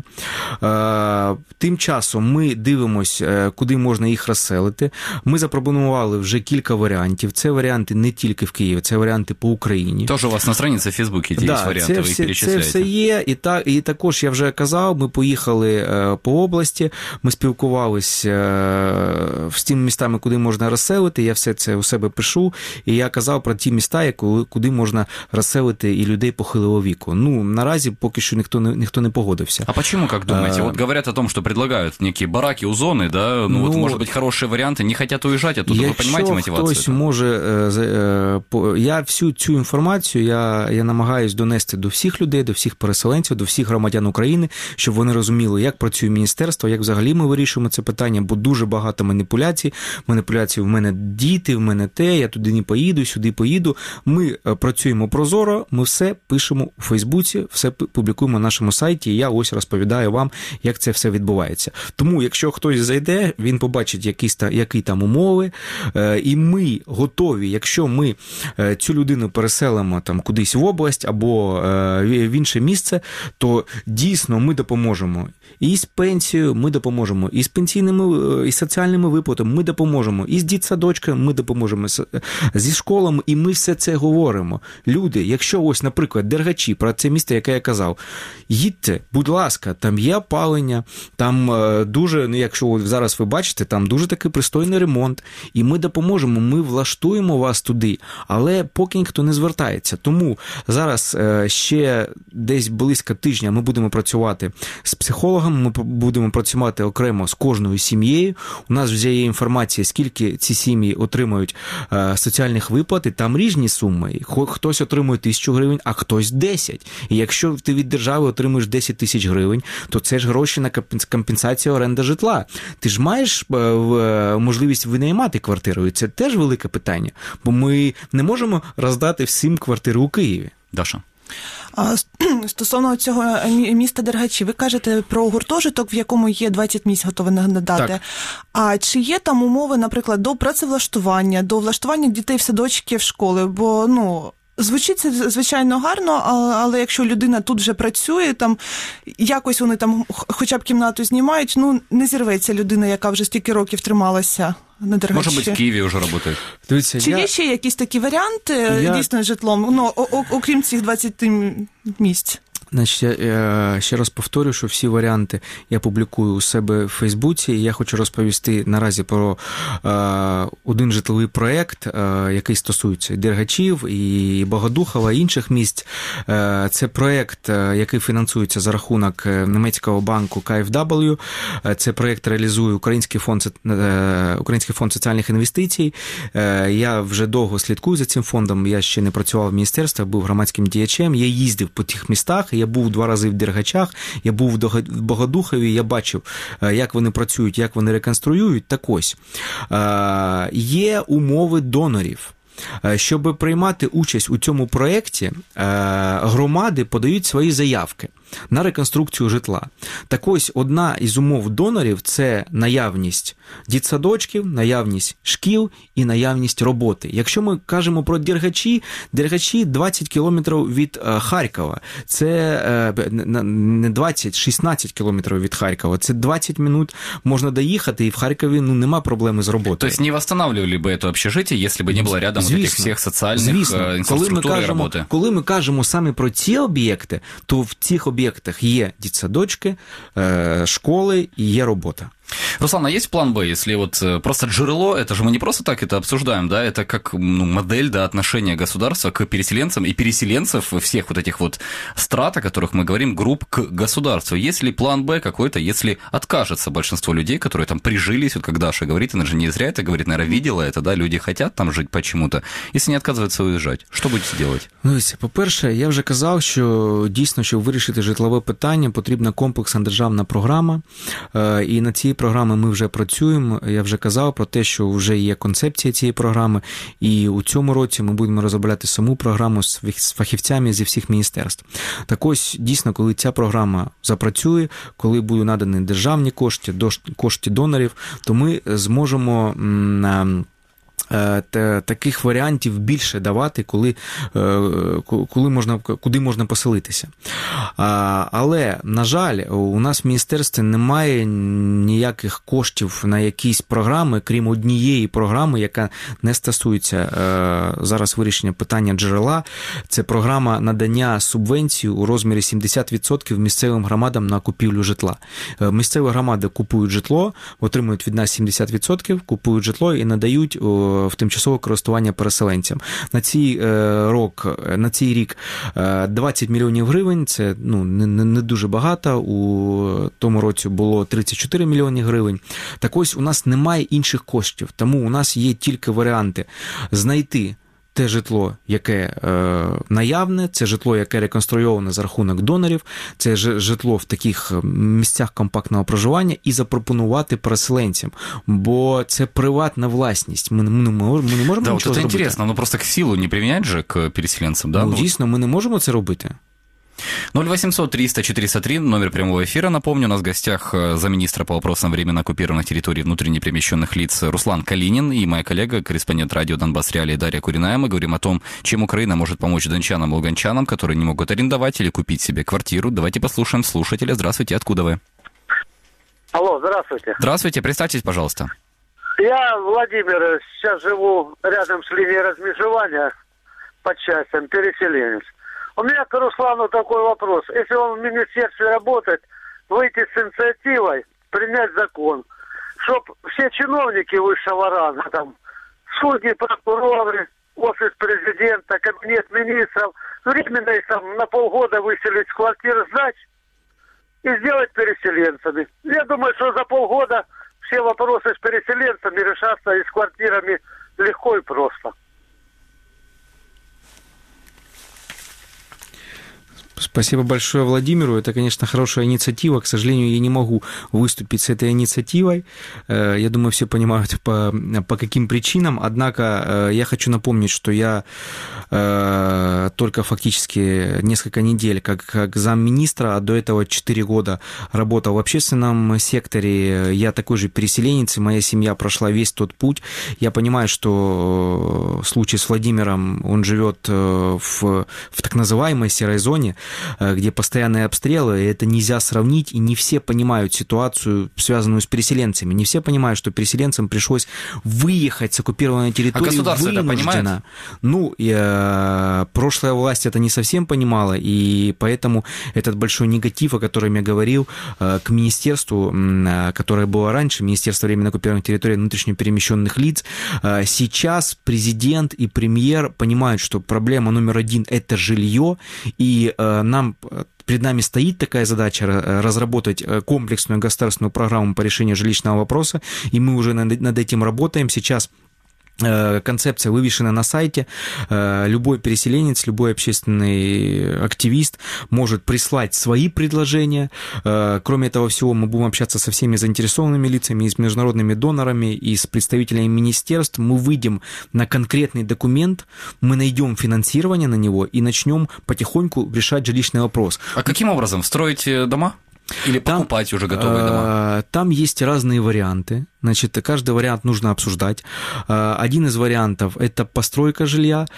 Тим часом ми дивимося, куди можна їх розселити. Ми запропонували вже кілька варіантів. Це варіанти не тільки в Києві, це варіанти по Україні. Тож у вас на сторінці в Фейсбуці є варіанти, ви їх перечисляєте. Це все є. І також, я вже казав, ми поїхали по області, ми спілкувалися з тими містами, куди можна розселити. Я все це у себе пишу. І я казав про ті міста, куди можна розселити і людей похилого віку. Наразі поки що ніхто не погодився. А почему, как думаете? Вот говорят о том, что предлагают некие бараки у зоны, да, может быть, хорошие варианты, не хотят уезжать оттуда, вы понимаете мотивацию? Хтось може, я всю цю інформацію, я намагаюсь донести до всіх людей, до всіх переселенців, до всіх громадян України, щоб вони розуміли, як працює міністерство, як взагалі ми вирішуємо це питання, бо дуже багато маніпуляцій, в мене діти, в мене те, я туди не поїду, сюди поїду. Ми працюємо прозоро, ми все пишемо у Фейсбуці, все публікуємо на нашому сайті, і я ось розповідаю вам, як це все відбувається. Тому, якщо хтось зайде, він побачить, які там умови, і ми готові, якщо ми цю людину переселимо там кудись в область або в інше місце, то дійсно ми допоможемо і з пенсією, ми допоможемо і з пенсійними, і соціальними виплатами, ми допоможемо і з дитсадочками, ми допоможемо зі школами, і ми все це говоримо. Люди, якщо ось, наприклад, Дергачі, про це місто, яке я казав, їдьте, будь ласка, там є опалення, там там дуже, якщо зараз ви бачите, там дуже такий пристойний ремонт, і ми допоможемо, ми влаштуємо вас туди, але поки ніхто не звертається. Тому зараз ще десь близько тижня ми будемо працювати з психологом, ми будемо працювати окремо з кожною сім'єю. У нас вже є інформація, скільки ці сім'ї отримують соціальних виплат, і там різні суми. Хтось отримує 1000 гривень, а хтось 10. І якщо ти від держави отримуєш 10 тисяч гривень, то це ж гроші на компенсацію оренди житла. Ти ж маєш можливість винаймати квартиру, і це теж велике питання, бо ми не можемо роздати всім квартиру у Києві. Даша. Стосовно цього міста Дергачі, ви кажете про гуртожиток, в якому є 20 місць готові надати. Так. А чи є там умови, наприклад, до працевлаштування, до влаштування дітей в садочки, в школи? Бо, звучить це, звичайно, гарно, але якщо людина тут вже працює, там якось вони там хоча б кімнату знімають, не зірветься людина, яка вже стільки років трималася на Дергачі. Може бути, в Києві вже працює. Дивіться, чи є ще якісь такі варіанти дійсно з житлом, окрім цих 20 місць? Значить, я ще раз повторю, що всі варіанти я публікую у себе в Фейсбуці, і я хочу розповісти наразі про один житловий проєкт, який стосується Дергачів, і Богодухова, і інших місць. Це проєкт, який фінансується за рахунок німецького банку KfW. Це проєкт реалізує Український фонд соціальних інвестицій. Я вже довго слідкую за цим фондом, я ще не працював в міністерстві, був громадським діячем, я їздив по тих містах, я був 2 рази в Дергачах, я був в Богодухові, я бачив, як вони працюють, як вони реконструюють. Так ось, є умови донорів. Щоб приймати участь у цьому проєкті, громади подають свої заявки на реконструкцію житла. Так ось, одна із умов донорів – це наявність дитсадочків, наявність шкіл і наявність роботи. Якщо ми кажемо про Дергачі 20 кілометрів від Харкова. Це не 20, 16 кілометрів від Харкова. Це 20 минут можна доїхати, і в Харкові нема проблеми з роботою. Тобто не восстанавливали б це общежиття, якщо б не було рядом всіх соціальних інфраструктур і роботи? Коли ми кажемо саме про ці об'єкти, то в цих объектах є дитсадочки, школы и є робота. Руслан, а есть план Б, если вот просто жерло, это же мы не просто так это обсуждаем, да, это как модель, да, отношения государства к переселенцам и переселенцев всех вот этих вот страт, о которых мы говорим, групп к государству. Есть ли план Б какой-то, если откажется большинство людей, которые там прижились, вот как Даша говорит, она же не зря это говорит, наверное, видела это, да, люди хотят там жить почему-то, если не отказываются уезжать, что будете делать? Ну, по-перше, я вже казав, що дійсно, щоб вирішити житлове питання, потрібна комплексна державна програма, і на цій програми ми вже працюємо. Я вже казав про те, що вже є концепція цієї програми, і у цьому році ми будемо розробляти саму програму з фахівцями зі всіх міністерств. Так ось, дійсно, коли ця програма запрацює, коли будуть надані державні кошти донорів, то ми зможемо таких варіантів більше давати, куди можна поселитися. Але, на жаль, у нас в міністерстві немає ніяких коштів на якісь програми, крім однієї програми, яка не стосується зараз вирішення питання джерела. Це програма надання субвенцій у розмірі 70% місцевим громадам на купівлю житла. Місцеві громади купують житло, отримують від нас 70%, купують житло і надають в тимчасове користування переселенцям. На цей рік 20 мільйонів гривень, це не дуже багато, у тому році було 34 мільйони гривень. Так ось, у нас немає інших коштів, тому у нас є тільки варіанти знайти те житло, яке наявне, це житло, яке реконструйоване за рахунок донорів, це житло в таких місцях компактного проживання і запропонувати переселенцям, бо це приватна власність. Ми не можемо нічого зробити. Да, вот это интересно, просто к силу не применять же к переселенцам, да? Дійсно, ми не можемо це робити. 0800 300 403, номер прямого эфира. Напомню, у нас в гостях замминистра по вопросам временно оккупированных территорий внутренне перемещенных лиц Руслан Калинин и моя коллега, корреспондент радио «Донбасс Реалии» Дарья Куриная. Мы говорим о том, чем Украина может помочь дончанам и луганчанам, которые не могут арендовать или купить себе квартиру. Давайте послушаем слушателя. Здравствуйте, откуда вы? Алло, здравствуйте. Здравствуйте, представьтесь, пожалуйста. Я, Владимир, сейчас живу рядом с линией размежевания по частям, переселенец. У меня к Руслану такой вопрос. Если он в министерстве работает, выйти с инициативой принять закон, чтобы все чиновники высшего ранга, там, судьи, прокуроры, офис президента, кабинет министров, временно их там на полгода выселить с квартир, сдать и сделать переселенцами. Я думаю, что за полгода все вопросы с переселенцами решатся и с квартирами легко и просто. Спасибо большое Владимиру. Это, конечно, хорошая инициатива. К сожалению, я не могу выступить с этой инициативой. Я думаю, все понимают, по каким причинам. Однако я хочу напомнить, что я только фактически несколько недель как замминистра, а до этого 4 года работал в общественном секторе. Я такой же переселенец, и моя семья прошла весь тот путь. Я понимаю, что случай с Владимиром, он живет в так называемой серой зоне, где постоянные обстрелы, и это нельзя сравнить, и не все понимают ситуацию, связанную с переселенцами. Не все понимают, что переселенцам пришлось выехать с оккупированной территории. А государство это понимает? Ну, прошлая власть это не совсем понимала, и поэтому этот большой негатив, о котором я говорил, к министерству, которое было раньше, Министерство временно оккупированных территорий внутренне перемещенных лиц, сейчас президент и премьер понимают, что проблема номер один – это жилье, и перед нами стоит такая задача разработать комплексную государственную программу по решению жилищного вопроса, и мы уже над этим работаем. Сейчас концепция вывешена на сайте. Любой переселенец, любой общественный активист может прислать свои предложения. Кроме этого всего, мы будем общаться со всеми заинтересованными лицами, и с международными донорами, и с представителями министерств. Мы выйдем на конкретный документ, мы найдем финансирование на него и начнем потихоньку решать жилищный вопрос. А каким образом? Строить дома? Или покупать уже готовые дома? Там есть разные варианты. Значит, каждый вариант нужно обсуждать. Один из вариантов – это постройка жилья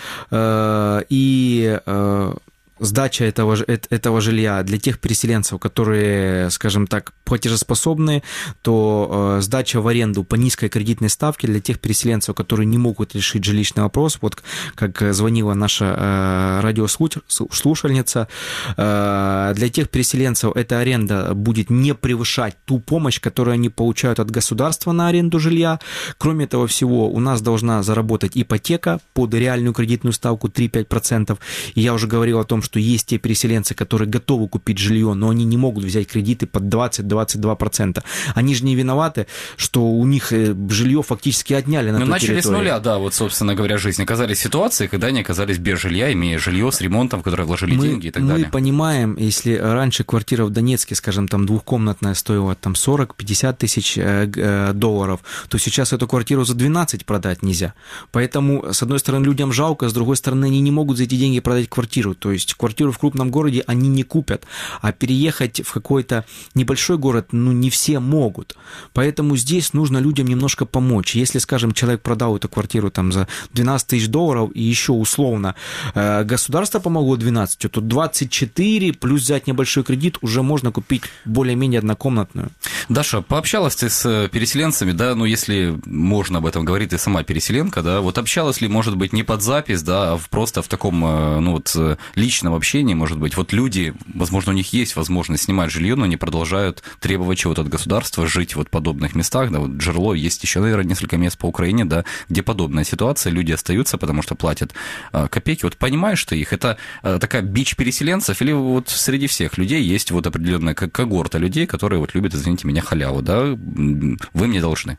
и сдача этого жилья для тех переселенцев, которые, скажем так, платежеспособные, то сдача в аренду по низкой кредитной ставке для тех переселенцев, которые не могут решить жилищный вопрос, вот как звонила наша радиослушательница, для тех переселенцев эта аренда будет не превышать ту помощь, которую они получают от государства на аренду жилья. Кроме этого всего, у нас должна заработать ипотека под реальную кредитную ставку 3-5%. И я уже говорил о том, что есть те переселенцы, которые готовы купить жилье, но они не могут взять кредиты под 20-22%. Они же не виноваты, что у них жилье фактически отняли на той начали территории. с нуля, да, вот, собственно говоря, жизнь. Оказались в ситуации, когда они оказались без жилья, имея жилье с ремонтом, в которое вложили деньги и так далее. Мы понимаем, если раньше квартира в Донецке, скажем, там двухкомнатная стоила там 40-50 тысяч долларов, то сейчас эту квартиру за 12 продать нельзя. Поэтому, с одной стороны, людям жалко, с другой стороны, они не могут за эти деньги продать квартиру. То есть квартиру в крупном городе они не купят, а переехать в какой-то небольшой город, не все могут. Поэтому здесь нужно людям немножко помочь. Если, скажем, человек продал эту квартиру там за 12 тысяч долларов, и еще условно государство помогло 12, то 24 плюс взять небольшой кредит уже можно купить более-менее однокомнатную. Даша, пообщалась ты с переселенцами, да, если можно об этом говорить, ты сама переселенка, да, вот общалась ли, может быть, не под запись, да, а просто в таком, личном общении, может быть, вот люди, возможно, у них есть возможность снимать жилье, но они продолжают требовать чего-то от государства, жить в подобных местах, да, вот Джерло, есть еще, наверное, несколько мест по Украине, да, где подобная ситуация, люди остаются, потому что платят копейки, вот понимаешь ты их, это такая бич переселенцев, или вот среди всех людей есть вот определенная когорта людей, которые вот любят, извините меня, халяву, да, вы мне должны?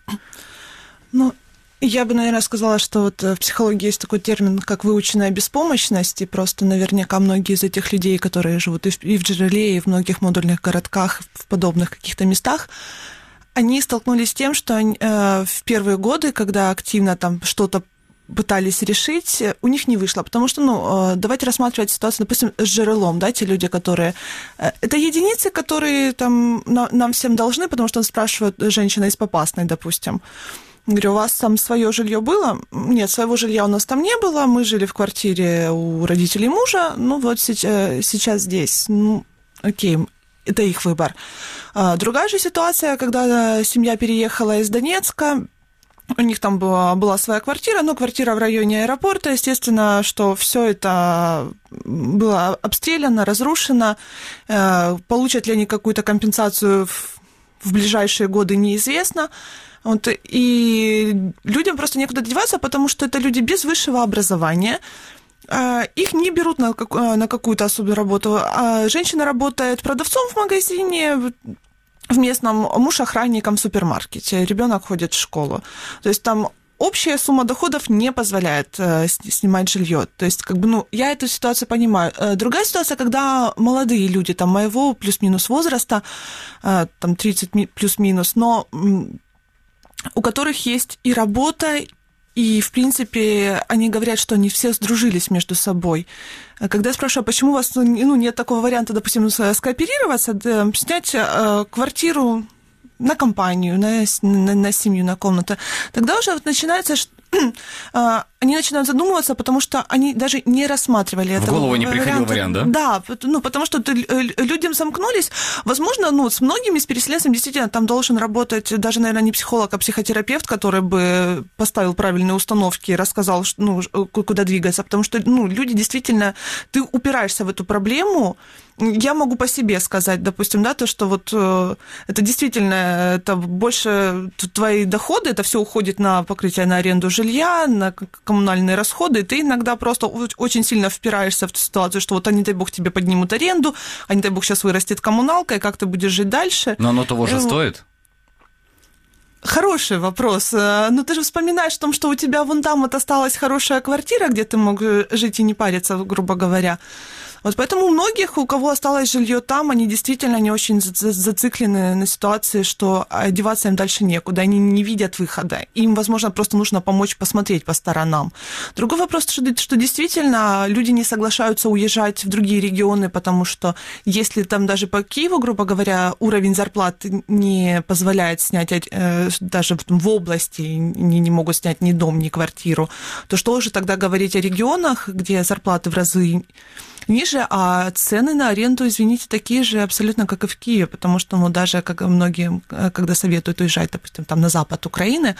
Я бы, наверное, сказала, что вот в психологии есть такой термин, как выученная беспомощность, и просто наверняка многие из этих людей, которые живут и в Джереле, и в многих модульных городках, в подобных каких-то местах, они столкнулись с тем, что в первые годы, когда активно там что-то пытались решить, у них не вышло, потому что, давайте рассматривать ситуацию, допустим, с Джерелом, да, те люди, которые... Это единицы, которые там нам всем должны, потому что он спрашивает женщина из Попасной, допустим. Говорю, у вас там свое жилье было? Нет, своего жилья у нас там не было, мы жили в квартире у родителей мужа, вот сейчас здесь, окей, это их выбор. Другая же ситуация, когда семья переехала из Донецка, у них там была своя квартира, но квартира в районе аэропорта, естественно, что все это было обстреляно, разрушено, получат ли они какую-то компенсацию в ближайшие годы неизвестно. Вот, и людям просто некуда деваться, потому что это люди без высшего образования. Их не берут на какую-то особую работу. Женщина работает продавцом в магазине, в местном, муж охранником в супермаркете, ребенок ходит в школу. То есть там общая сумма доходов не позволяет снимать жилье. То есть, я эту ситуацию понимаю. Другая ситуация, когда молодые люди, там, моего плюс-минус возраста, там, 30 плюс-минус, но у которых есть и работа, и, в принципе, они говорят, что они все сдружились между собой. Когда я спрашиваю, почему у вас нет такого варианта, допустим, скооперироваться, снять квартиру на компанию, на семью, на комнату, тогда уже начинается, они начинают задумываться, потому что они даже не рассматривали этого. В голову не приходил вариант, да? Да, потому что людям замкнулись. Возможно, с многими, с переселенцами действительно там должен работать даже, наверное, не психолог, а психотерапевт, который бы поставил правильные установки и рассказал, куда двигаться, потому что люди действительно, ты упираешься в эту проблему. Я могу по себе сказать, допустим, да, то, что вот это действительно, это больше твои доходы, это все уходит на покрытие, на аренду жилья, на коммунальные расходы, и ты иногда просто очень сильно впираешься в ту ситуацию, что вот, не дай бог, тебе поднимут аренду, не дай бог, сейчас вырастет коммуналка, и как ты будешь жить дальше. Но оно того же стоит? Хороший вопрос. Но ты же вспоминаешь о том, что у тебя вон там вот осталась хорошая квартира, где ты мог жить и не париться, грубо говоря. Вот поэтому у многих, у кого осталось жилье там, они действительно не очень зациклены на ситуации, что одеваться им дальше некуда, они не видят выхода. Им, возможно, просто нужно помочь посмотреть по сторонам. Другой вопрос, что действительно люди не соглашаются уезжать в другие регионы, потому что если там даже по Киеву, грубо говоря, уровень зарплат не позволяет снять даже в области, не могут снять ни дом, ни квартиру, то что уже тогда говорить о регионах, где зарплаты в разы ниже, а цены на аренду, извините, такие же абсолютно, как и в Киеве, потому что, даже как многие, когда советуют уезжать, допустим, там на запад Украины,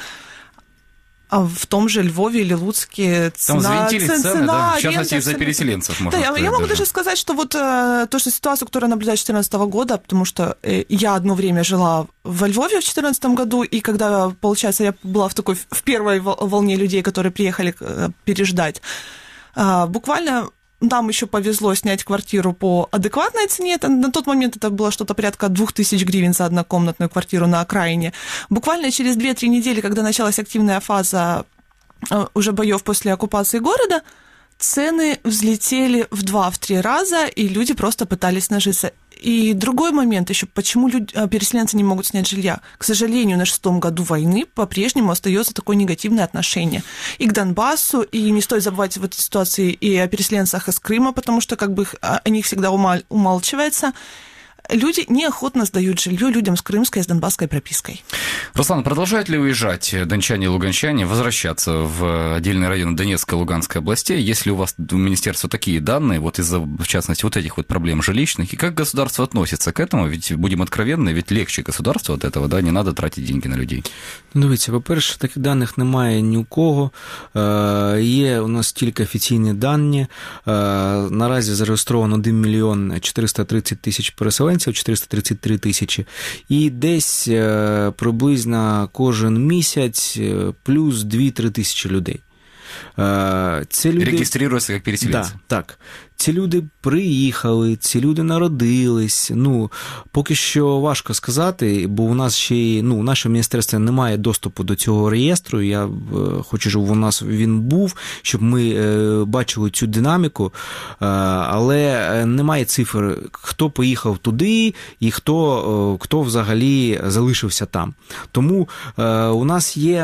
а в том же Львове или Луцке цена... Там взвинтились цены, да? В частности, аренды, из-за переселенцев, можно сказать. Я могу даже сказать, что вот то, что ситуация, которую наблюдаю с 2014 года, потому что я одно время жила во Львове в 2014 году, и когда, получается, я была в первой волне людей, которые приехали переждать, буквально... Нам еще повезло снять квартиру по адекватной цене. На тот момент это было что-то порядка 2000 гривен за однокомнатную квартиру на окраине. Буквально через 2-3 недели, когда началась активная фаза уже боев после оккупации города, цены взлетели в 2-3 раза, и люди просто пытались нажиться. И другой момент еще, почему переселенцы не могут снять жилья. К сожалению, на 6-м году войны по-прежнему остается такое негативное отношение и к Донбассу, и не стоит забывать в этой ситуации и о переселенцах из Крыма, потому что о них всегда умалчивается. Люди неохотно сдают жилье людям с крымской и с донбасской пропиской. Руслан, продолжают ли уезжать дончане и луганчане, возвращаться в отдельные районы Донецкой и Луганской областей? Есть ли у вас у министерства такие данные, вот из-за, в частности, вот этих вот проблем жилищных? И как государство относится к этому? Ведь, будем откровенны, ведь легче государству от этого, да? Не надо тратить деньги на людей. Дивіться, по-перше, таких даних немає ні у кого. Є у нас тільки офіційні дані. Наразі зареєстровано 1 мільйон 430 тисяч переселенців, 433 тисячі, і десь приблизно кожен місяць плюс 2-3 тисячі людей. Ці люди... Реєструються як переселенці. Так. Ці люди приїхали, ці люди народились. Поки що важко сказати, бо у нас ще у нашому міністерстві немає доступу до цього реєстру. Я хочу, щоб у нас він був, щоб ми бачили цю динаміку, але немає цифр, хто поїхав туди і хто взагалі залишився там. Тому у нас є,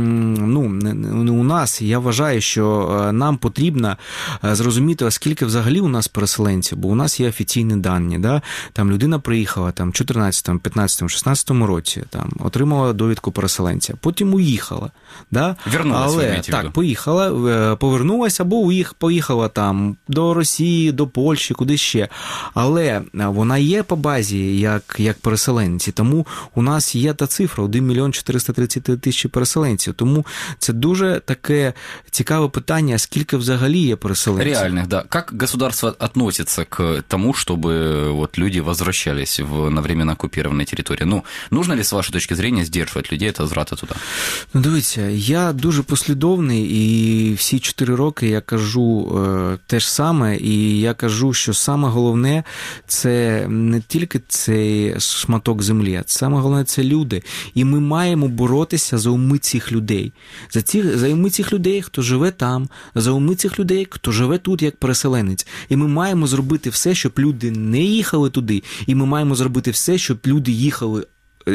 я вважаю, що нам потрібно зрозуміти, скільки взагалі у нас переселенців, бо у нас є офіційні дані, да? Там людина приїхала в 14, 15, 16 році, отримала довідку переселенця, потім уїхала, да? Вернулася, поїхала, повернулася або поїхала до Росії, до Польщі, куди ще. Але вона є по базі як переселенці, тому у нас є та цифра 1 мільйон 430 тисяч переселенців. Тому це дуже таке цікаве питання, скільки взагалі є переселенців. Реальних, да. Как государство государство относится к тому, чтобы вот люди возвращались на временно оккупированные территории? Ну, нужно ли, с вашей точки зрения, сдерживать людей от возврата туди? Ну, дивіться, я дуже послідовний, і всі 4 роки я кажу те ж саме, і я кажу, що саме головне – це не тільки цей шматок землі, а саме головне – це люди. І ми маємо боротися за уми цих людей. За уми цих людей, хто живе там, за уми цих людей, хто живе тут як переселенець. І ми маємо зробити все, щоб люди не їхали туди, і ми маємо зробити все, щоб люди їхали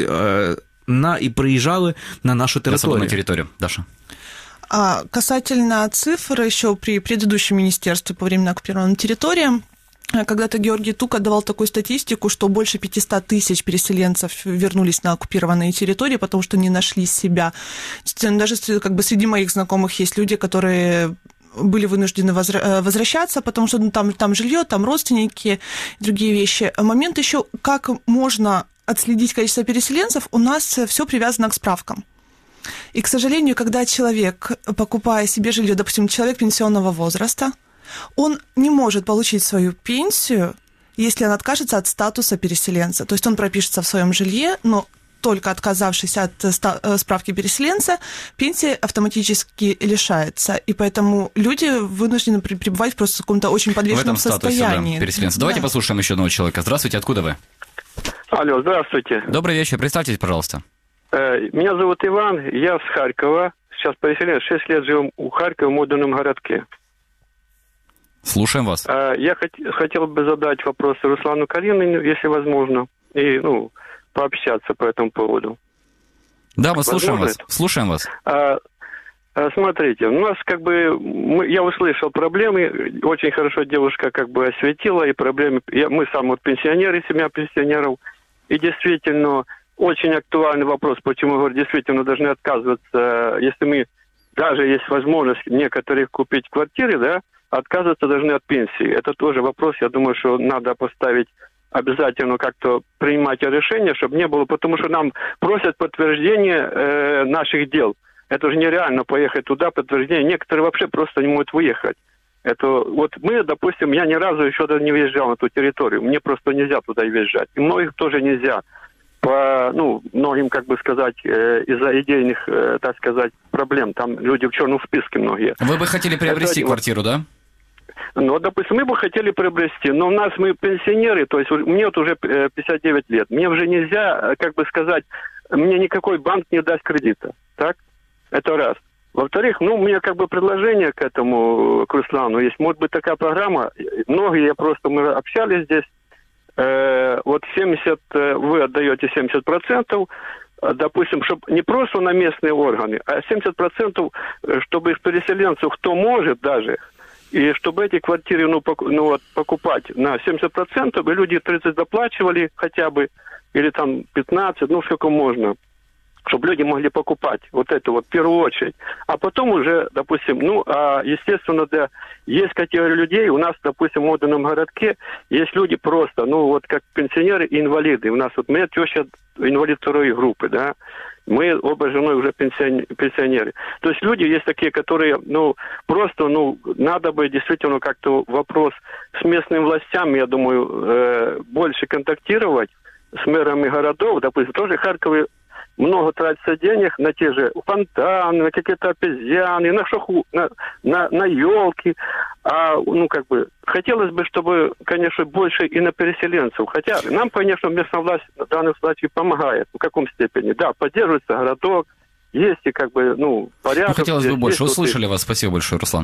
і приїжджали на нашу територію. На территорию. Даша. Касательно цифр, еще при предыдущем министерстве по временно оккупированным территориям, когда-то Георгий Тука давал такую статистику, что больше 500 тысяч переселенцев вернулись на оккупированные территории, потому что не нашли себя. Даже среди моих знакомых есть люди, которые были вынуждены возвращаться, потому что там жилье, там родственники и другие вещи. Момент еще, как можно отследить количество переселенцев, у нас все привязано к справкам. И, к сожалению, когда человек, покупая себе жилье, допустим, человек пенсионного возраста, он не может получить свою пенсию, если он откажется от статуса переселенца. То есть он пропишется в своем жилье, но только отказавшись от справки переселенца, пенсия автоматически лишается. И поэтому люди вынуждены пребывать просто в каком-то очень подвешенном состоянии. В этом статусе, да, переселенца. Давайте послушаем еще одного человека. Здравствуйте, откуда вы? Алло, здравствуйте. Добрый вечер, представьтесь, пожалуйста. Меня зовут Иван, я с Харькова. Сейчас переселенец, 6 лет живем у Харькова в модульном городке. Слушаем вас. Я хотел бы задать вопрос Руслану Калинину, если возможно, и пообщаться по этому поводу. Да, мы слушаем вас. Слушаем вас. Смотрите, у нас я услышал проблемы, очень хорошо девушка осветила и проблемы. Мы сам пенсионеры, семья пенсионеров, и действительно очень актуальный вопрос, почему, говорю, действительно должны отказываться, если мы, даже есть возможность некоторых купить квартиры, да, отказываться должны от пенсии. Это тоже вопрос, я думаю, что надо поставить обязательно как-то принимать решение, чтобы не было, потому что нам просят подтверждение наших дел. Это же нереально поехать туда, подтверждение. Некоторые вообще просто не могут выехать. Это вот мы, допустим, я ни разу еще не въезжал на ту территорию. Мне просто нельзя туда въезжать. И многих тоже нельзя. По, многим, из-за идейных, так сказать, проблем. Там люди в черном списке многие. Вы бы хотели приобрести квартиру, да? Допустим, мы бы хотели приобрести, но у нас мы пенсионеры, то есть мне уже 59 лет. Мне уже нельзя, сказать, мне никакой банк не даст кредита. Так? Это раз. Во-вторых, у меня предложение к этому, к Руслану есть. Может быть, такая программа. Многие, мы общались здесь. Вот 70, вы отдаете 70%, допустим, чтобы не просто на местные органы, а 70%, чтобы их переселенцев, кто может даже, и чтобы эти квартиры покупать на 70%, и люди 30 доплачивали хотя бы, или там 15, сколько можно, чтобы люди могли покупать вот это в первую очередь. А потом уже, допустим, естественно, да, есть категория людей, у нас, допустим, в модульном городке есть люди просто, как пенсионеры и инвалиды. У нас моя теща инвалид 2 группы, да, мы оба с женой уже пенсионеры. То есть люди есть такие, которые, просто, надо бы действительно как-то вопрос с местными властями, я думаю, больше контактировать с мэрами городов, допустим, тоже Харькове много тратится денег на те же фонтаны, на какие-то обезьяны, на елки. Хотелось бы, чтобы, конечно, больше и на переселенцев. Хотя нам, конечно, местная власть в данном случае помогает. В каком степени? Да, поддерживается городок, есть и порядок. Хотелось бы больше. Услышали вас. Спасибо большое, Руслан.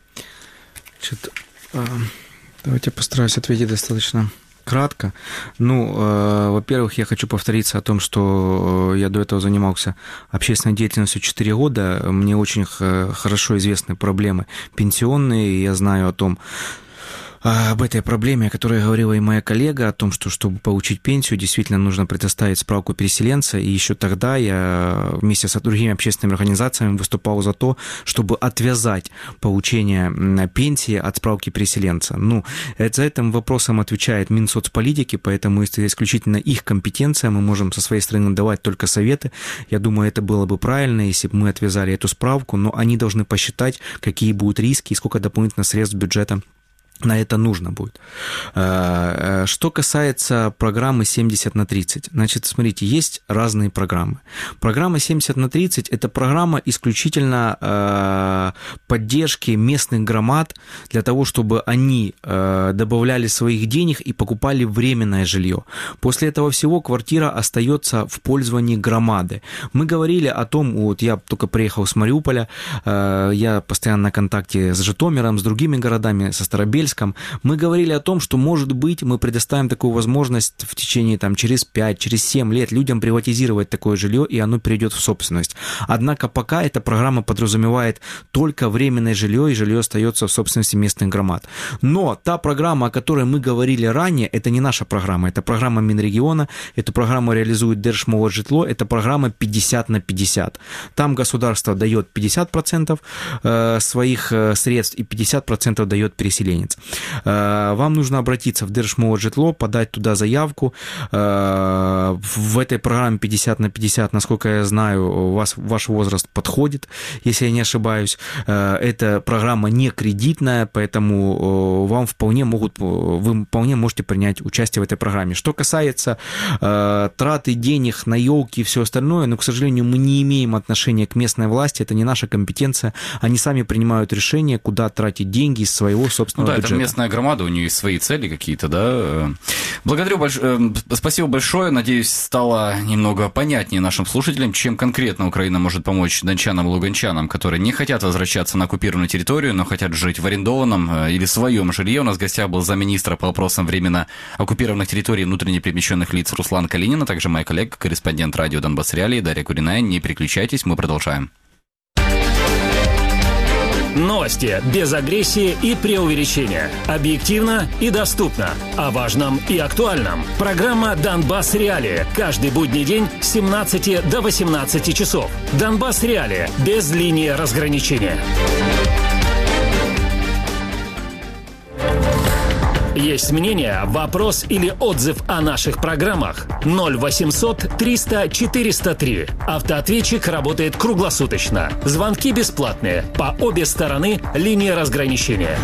Давайте я постараюсь ответить достаточно кратко. Во-первых, я хочу повториться о том, что я до этого занимался общественной деятельностью 4 года. Мне очень хорошо известны проблемы пенсионные, и я знаю об этой проблеме, о которой говорила и моя коллега, о том, что чтобы получить пенсию, действительно нужно предоставить справку переселенца, и еще тогда я вместе с другими общественными организациями выступал за то, чтобы отвязать получение пенсии от справки переселенца. За этим вопросом отвечает Минсоцполитики, поэтому это исключительно их компетенция, мы можем со своей стороны давать только советы. Я думаю, это было бы правильно, если бы мы отвязали эту справку, но они должны посчитать, какие будут риски и сколько дополнительно средств бюджета на это нужно будет. Что касается программы 70/30, значит, смотрите, есть разные программы. Программа 70/30 – это программа исключительно поддержки местных громад для того, чтобы они добавляли своих денег и покупали временное жилье. После этого всего квартира остается в пользовании громады. Мы говорили о том, вот я только приехал с Мариуполя, я постоянно на контакте с Житомиром, с другими городами, со Старобельском. Мы говорили о том, что, может быть, мы предоставим такую возможность в течение, через 5, через 7 лет людям приватизировать такое жилье, и оно перейдет в собственность. Однако пока эта программа подразумевает только временное жилье, и жилье остается в собственности местных громад. Но та программа, о которой мы говорили ранее, это не наша программа, это программа Минрегиона, эту программу реализует Держмолоджитло, это программа 50/50. Там государство дает 50% своих средств и 50% дает переселенец. Вам нужно обратиться в Держмолоджитло, подать туда заявку. В этой программе 50/50, насколько я знаю, ваш возраст подходит, если я не ошибаюсь. Эта программа не кредитная, поэтому вы вполне можете принять участие в этой программе. Что касается траты денег на елки и все остальное, но, к сожалению, мы не имеем отношения к местной власти, это не наша компетенция. Они сами принимают решение, куда тратить деньги из своего собственного бюджета. Это местная громада, у нее есть свои цели какие-то, да. Спасибо большое. Надеюсь, стало немного понятнее нашим слушателям, чем конкретно Украина может помочь дончанам и луганчанам, которые не хотят возвращаться на оккупированную территорию, но хотят жить в арендованном или своем жилье. У нас в гостях был замминистра по вопросам временно оккупированных территорий и внутренне перемещенных лиц Руслан Калинин, а также моя коллега, корреспондент радио Донбасс Реалии Дарья Куриная. Не переключайтесь, мы продолжаем. Новости без агрессии и преувеличения. Объективно и доступно. О важном и актуальном. Программа «Донбасс Реалии». Каждый будний день с 17 до 18 часов. «Донбасс Реалии» без линии разграничения. Есть мнение, вопрос или отзыв о наших программах? 0800 300 403. Автоответчик работает круглосуточно. Звонки бесплатные. По обе стороны линии разграничения.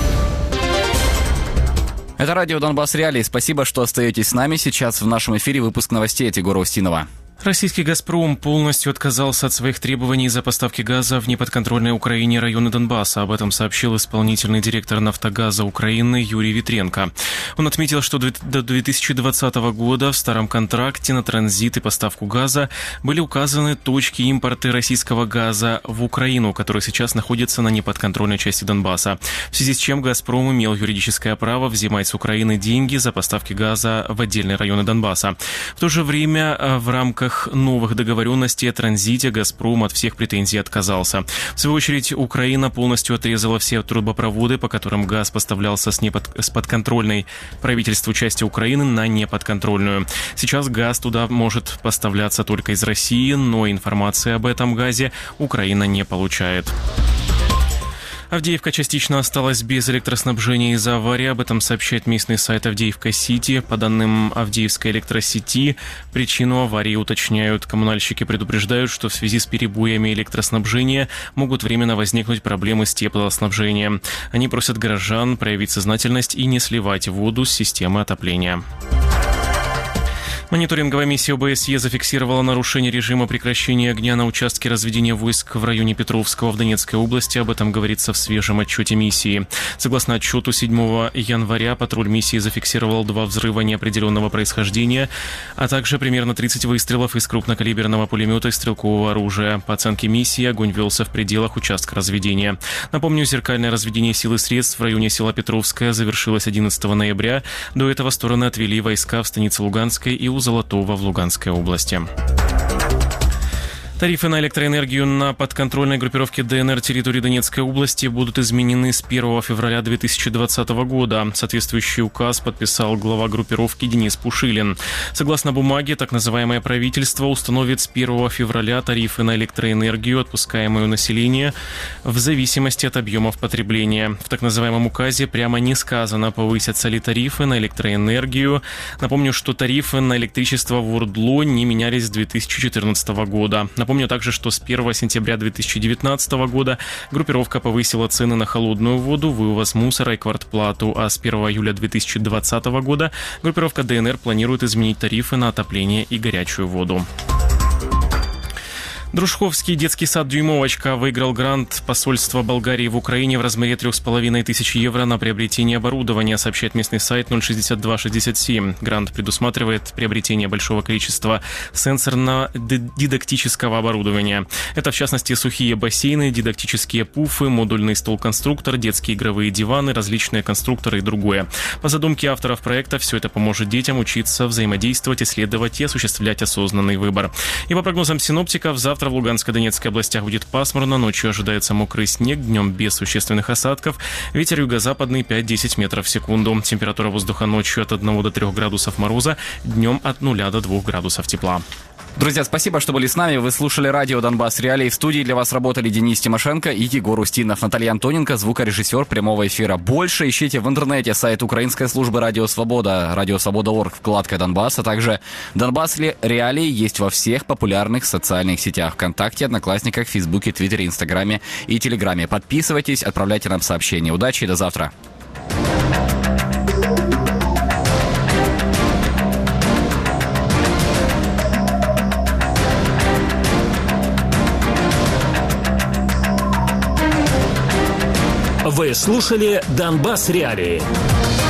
Это радио Донбасс Реалии. Спасибо, что остаетесь с нами. Сейчас в нашем эфире выпуск новостей от Егора Устинова. Российский «Газпром» полностью отказался от своих требований за поставки газа в неподконтрольные Украине районы Донбасса. Об этом сообщил исполнительный директор «Нафтогаза» Украины Юрий Витренко. Он отметил, что до 2020 года в старом контракте на транзит и поставку газа были указаны точки импорта российского газа в Украину, которые сейчас находятся на неподконтрольной части Донбасса, в связи с чем «Газпром» имел юридическое право взимать с Украины деньги за поставки газа в отдельные районы Донбасса. В то же время в рамках новых договоренностей о транзите «Газпром» от всех претензий отказался. В свою очередь, Украина полностью отрезала все трубопроводы, по которым газ поставлялся с подконтрольной правительству части Украины на неподконтрольную. Сейчас газ туда может поставляться только из России, но информации об этом газе Украина не получает. Авдеевка частично осталась без электроснабжения из-за аварии. Об этом сообщает местный сайт Авдеевка-Сити. По данным Авдеевской электросети, причину аварии уточняют. Коммунальщики предупреждают, что в связи с перебоями электроснабжения могут временно возникнуть проблемы с теплоснабжением. Они просят горожан проявить сознательность и не сливать воду с системы отопления. Мониторинговая миссия ОБСЕ зафиксировала нарушение режима прекращения огня на участке разведения войск в районе Петровского в Донецкой области. Об этом говорится в свежем отчете миссии. Согласно отчету, 7 января патруль миссии зафиксировал 2 взрыва неопределенного происхождения, а также примерно 30 выстрелов из крупнокалиберного пулемета и стрелкового оружия. По оценке миссии, огонь велся в пределах участка разведения. Напомню, зеркальное разведение сил и средств в районе села Петровское завершилось 11 ноября. До этого стороны отвели войска в станице Луганской и у Золотого в Луганской области. Тарифы на электроэнергию на подконтрольной группировке ДНР территории Донецкой области будут изменены с 1 февраля 2020 года. Соответствующий указ подписал глава группировки Денис Пушилин. Согласно бумаге, так называемое правительство установит с 1 февраля тарифы на электроэнергию, отпускаемую населению, в зависимости от объемов потребления. В так называемом указе прямо не сказано, повысятся ли тарифы на электроэнергию. Напомню, что тарифы на электричество в ОРДЛО не менялись с 2014 года. Напомню также, что с 1 сентября 2019 года группировка повысила цены на холодную воду, вывоз мусора и квартплату, а с 1 июля 2020 года группировка ДНР планирует изменить тарифы на отопление и горячую воду. Дружковский детский сад «Дюймовочка» выиграл грант посольства Болгарии в Украине в размере 3500 евро на приобретение оборудования, сообщает местный сайт 06267. Грант предусматривает приобретение большого количества сенсорно-дидактического оборудования. Это, в частности, сухие бассейны, дидактические пуфы, модульный стол-конструктор, детские игровые диваны, различные конструкторы и другое. По задумке авторов проекта, все это поможет детям учиться взаимодействовать, исследовать и осуществлять осознанный выбор. И по прогнозам синоптиков, завтра в Луганской и Донецкой областях будет пасмурно, ночью ожидается мокрый снег, днем без существенных осадков, ветер юго-западный 5-10 метров в секунду. Температура воздуха ночью от 1 до 3 градусов мороза, днем от 0 до 2 градусов тепла. Друзья, спасибо, что были с нами. Вы слушали радио «Донбасс Реалии». В студии для вас работали Денис Тимошенко и Егор Устинов. Наталья Антоненко, звукорежиссер прямого эфира. Больше ищите в интернете сайт Украинской службы «Радио Свобода», радиосвобода.орг, вкладка «Донбасс», а также «Донбасс Реалии» есть во всех популярных социальных сетях: ВКонтакте, Одноклассниках, Фейсбуке, Твиттере, Инстаграме и Телеграме. Подписывайтесь, отправляйте нам сообщения. Удачи и до завтра. Вы слушали «Донбасс Реалии».